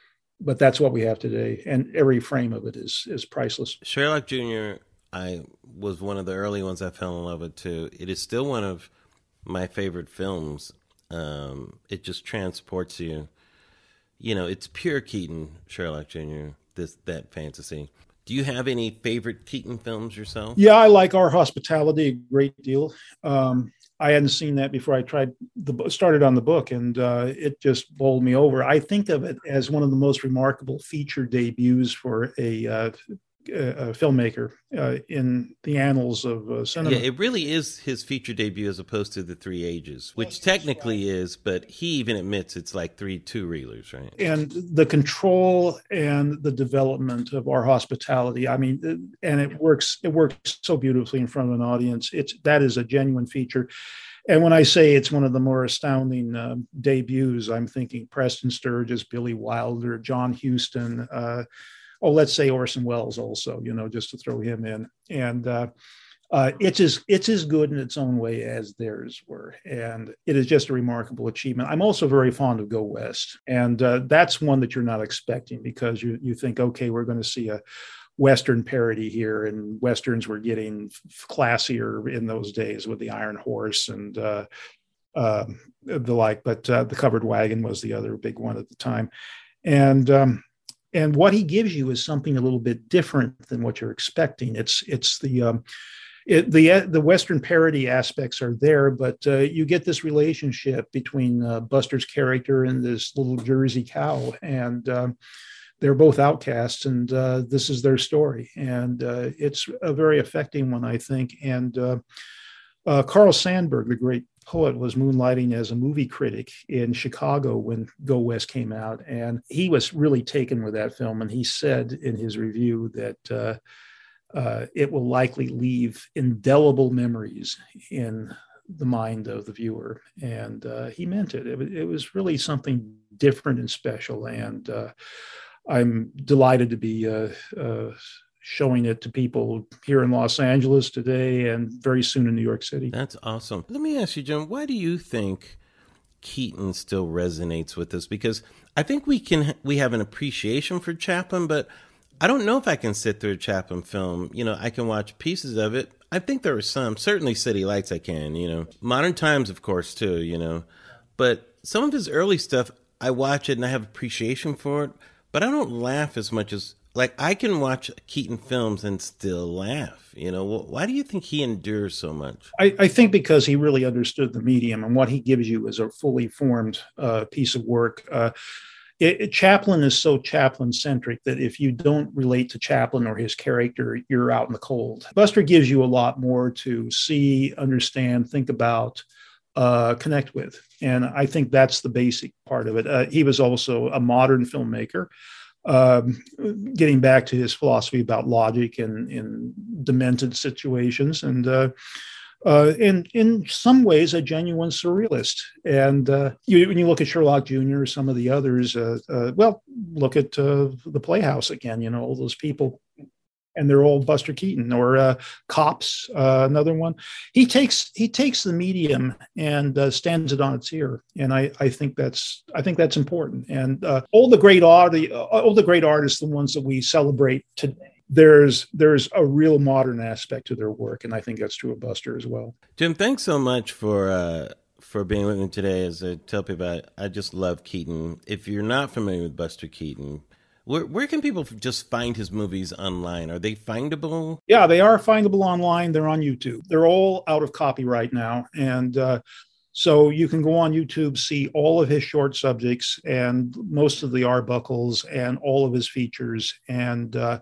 But that's what we have today. And every frame of it is is priceless. Sherlock Junior, I was one of the early ones I fell in love with too. It is still one of my favorite films. Um, it just transports you. You know, it's pure Keaton, Sherlock Junior, this that fantasy. Do you have any favorite Keaton films yourself? Yeah, I like Our Hospitality a great deal. Um, I hadn't seen that before I tried the started on the book, and uh, it just bowled me over. I think of it as one of the most remarkable feature debuts for a, uh, a filmmaker uh, in the annals of uh, cinema. Yeah, it really is his feature debut as opposed to The Three Ages, which technically is, but he even admits it's like three two-reelers, right? And the control and the development of Our Hospitality, I mean, and it works, it works so beautifully in front of an audience. It's, that is a genuine feature. And when I say it's one of the more astounding uh, debuts, I'm thinking Preston Sturges, Billy Wilder, John Huston, uh, oh, let's say Orson Welles also, you know, just to throw him in. And uh, Uh, it's as it's as good in its own way as theirs were, and it is just a remarkable achievement. I'm also very fond of Go West, and uh, that's one that you're not expecting because you you think, okay, we're going to see a Western parody here, and Westerns were getting classier in those days with the Iron Horse and uh, uh, the like. But uh, the Covered Wagon was the other big one at the time, and. Um, And what he gives you is something a little bit different than what you're expecting. It's it's the um, it, the the Western parody aspects are there, but uh, you get this relationship between uh, Buster's character and this little Jersey cow, and uh, they're both outcasts, and uh, this is their story, and uh, it's a very affecting one, I think. And uh, uh, Carl Sandburg, the great poet, was moonlighting as a movie critic in Chicago when Go West came out, and he was really taken with that film. And he said in his review that uh, uh, it will likely leave indelible memories in the mind of the viewer, and uh, he meant it. it. It was really something different and special, and uh, I'm delighted to be uh, uh, showing it to people here in Los Angeles today and very soon in New York City. That's awesome. Let me ask you, Jim, why do you think Keaton still resonates with us? Because I think we can we have an appreciation for Chaplin, but I don't know if I can sit through a Chaplin film. You know, I can watch pieces of it. I think there are some, certainly City Lights I can, you know. Modern Times, of course, too, you know. But some of his early stuff, I watch it and I have appreciation for it, but I don't laugh as much as, like, I can watch Keaton films and still laugh. You know, why do you think he endures so much? I, I think because he really understood the medium, and what he gives you is a fully formed uh, piece of work. Uh, it, it, Chaplin is so Chaplin-centric that if you don't relate to Chaplin or his character, you're out in the cold. Buster gives you a lot more to see, understand, think about, uh, connect with. And I think that's the basic part of it. Uh, he was also a modern filmmaker. Um, getting back to his philosophy about logic and in demented situations, and uh, uh, in in some ways a genuine surrealist. And uh, you, when you look at Sherlock Junior or some of the others, uh, uh, well, look at uh, the Playhouse again. You know, all those people, and they're all Buster Keaton. Or uh, Cops, uh, another one. He takes he takes the medium and uh, stands it on its ear, and I, I think that's I think that's important. And uh, all the great art, all the great artists, the ones that we celebrate today, there's there's a real modern aspect to their work, and I think that's true of Buster as well. Jim, thanks so much for uh, for being with me today. As I tell people, I just love Keaton. If you're not familiar with Buster Keaton, Where where can people just find his movies online? Are they findable? Yeah, they are findable online. They're on YouTube. They're all out of copyright now. And uh, so you can go on YouTube, see all of his short subjects and most of the Arbuckles and all of his features. And uh,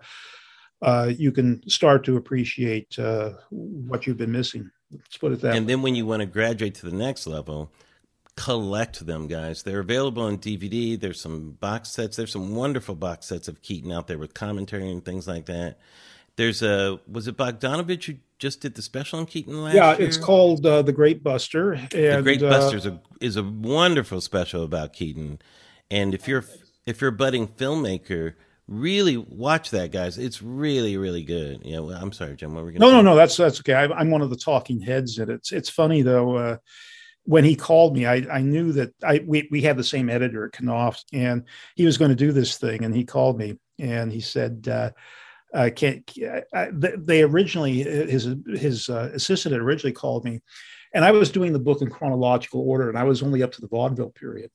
uh, you can start to appreciate uh, what you've been missing. Let's put it that way. And then when you want to graduate to the next level, collect them, guys. They're available on D V D. There's some box sets. There's some wonderful box sets of Keaton out there with commentary and things like that. There's a, was it Bogdanovich who just did the special on Keaton last yeah, year? Yeah, it's called uh, The Great Buster. And, The Great uh, Buster is a, is a wonderful special about Keaton. And if you're if you're a budding filmmaker, really watch that, guys. It's really, really good. Yeah, well, I'm sorry, Jim. What were we going to No, say? no, no. That's that's okay. I, I'm one of the talking heads in it. It's it's funny though. Uh, when he called me, I, I knew that I we we had the same editor at Knopf, and he was going to do this thing. And he called me and he said, uh, "I can't." I, they originally his his uh, assistant had originally called me, and I was doing the book in chronological order, and I was only up to the vaudeville period.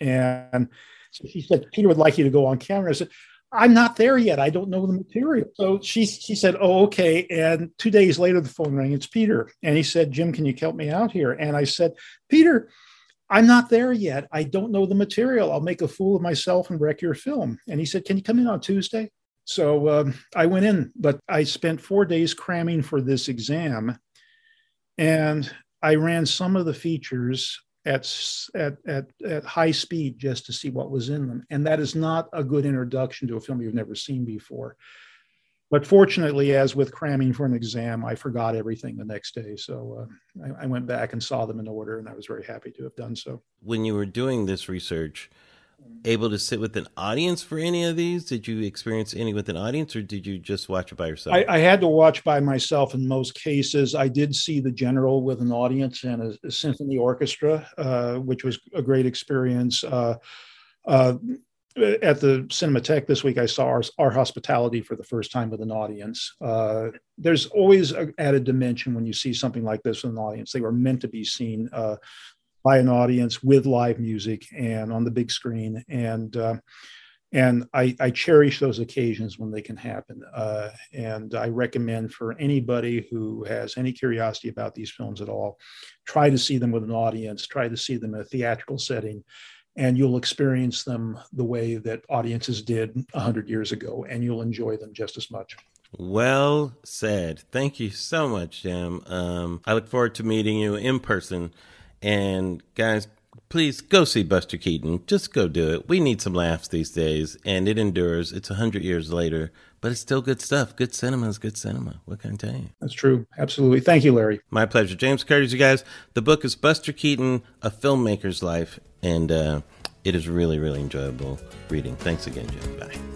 And so she said, "Peter would like you to go on camera." I said, "I'm not there yet. I don't know the material." So she she said, "Oh, okay." And two days later, the phone rang. It's Peter. And he said, "Jim, can you help me out here?" And I said, "Peter, I'm not there yet. I don't know the material. I'll make a fool of myself and wreck your film." And he said, "Can you come in on Tuesday?" So um, I went in, but I spent four days cramming for this exam. And I ran some of the features at, at, at, at high speed just to see what was in them. And that is not a good introduction to a film you've never seen before. But fortunately, as with cramming for an exam, I forgot everything the next day. So uh, I, I went back and saw them in order, and I was very happy to have done so. When you were doing this research, able to sit with an audience for any of these? Did you experience any with an audience, or did you just watch it by yourself? I, I had to watch by myself in most cases. I did see The General with an audience and a, a symphony orchestra, uh, which was a great experience. Uh, uh, at the Cinematheque this week, I saw our, our Hospitality for the first time with an audience. Uh, there's always an added dimension when you see something like this with an audience. They were meant to be seen uh, by an audience with live music and on the big screen. And uh, and I, I cherish those occasions when they can happen. Uh, and I recommend for anybody who has any curiosity about these films at all, try to see them with an audience, try to see them in a theatrical setting, and you'll experience them the way that audiences did one hundred years ago, and you'll enjoy them just as much. Well said. Thank you so much, Jim. Um, I look forward to meeting you in person. And guys, please go see Buster Keaton. Just go do it. We need some laughs these days, and it endures. It's one hundred years later, but it's still good stuff. Good cinema is good cinema. What can I tell you? That's true. Absolutely. Thank you, Larry. My pleasure. James Curtis, you guys. The book is Buster Keaton, A Filmmaker's Life, and uh, it is really, really enjoyable reading. Thanks again, Jim. Bye.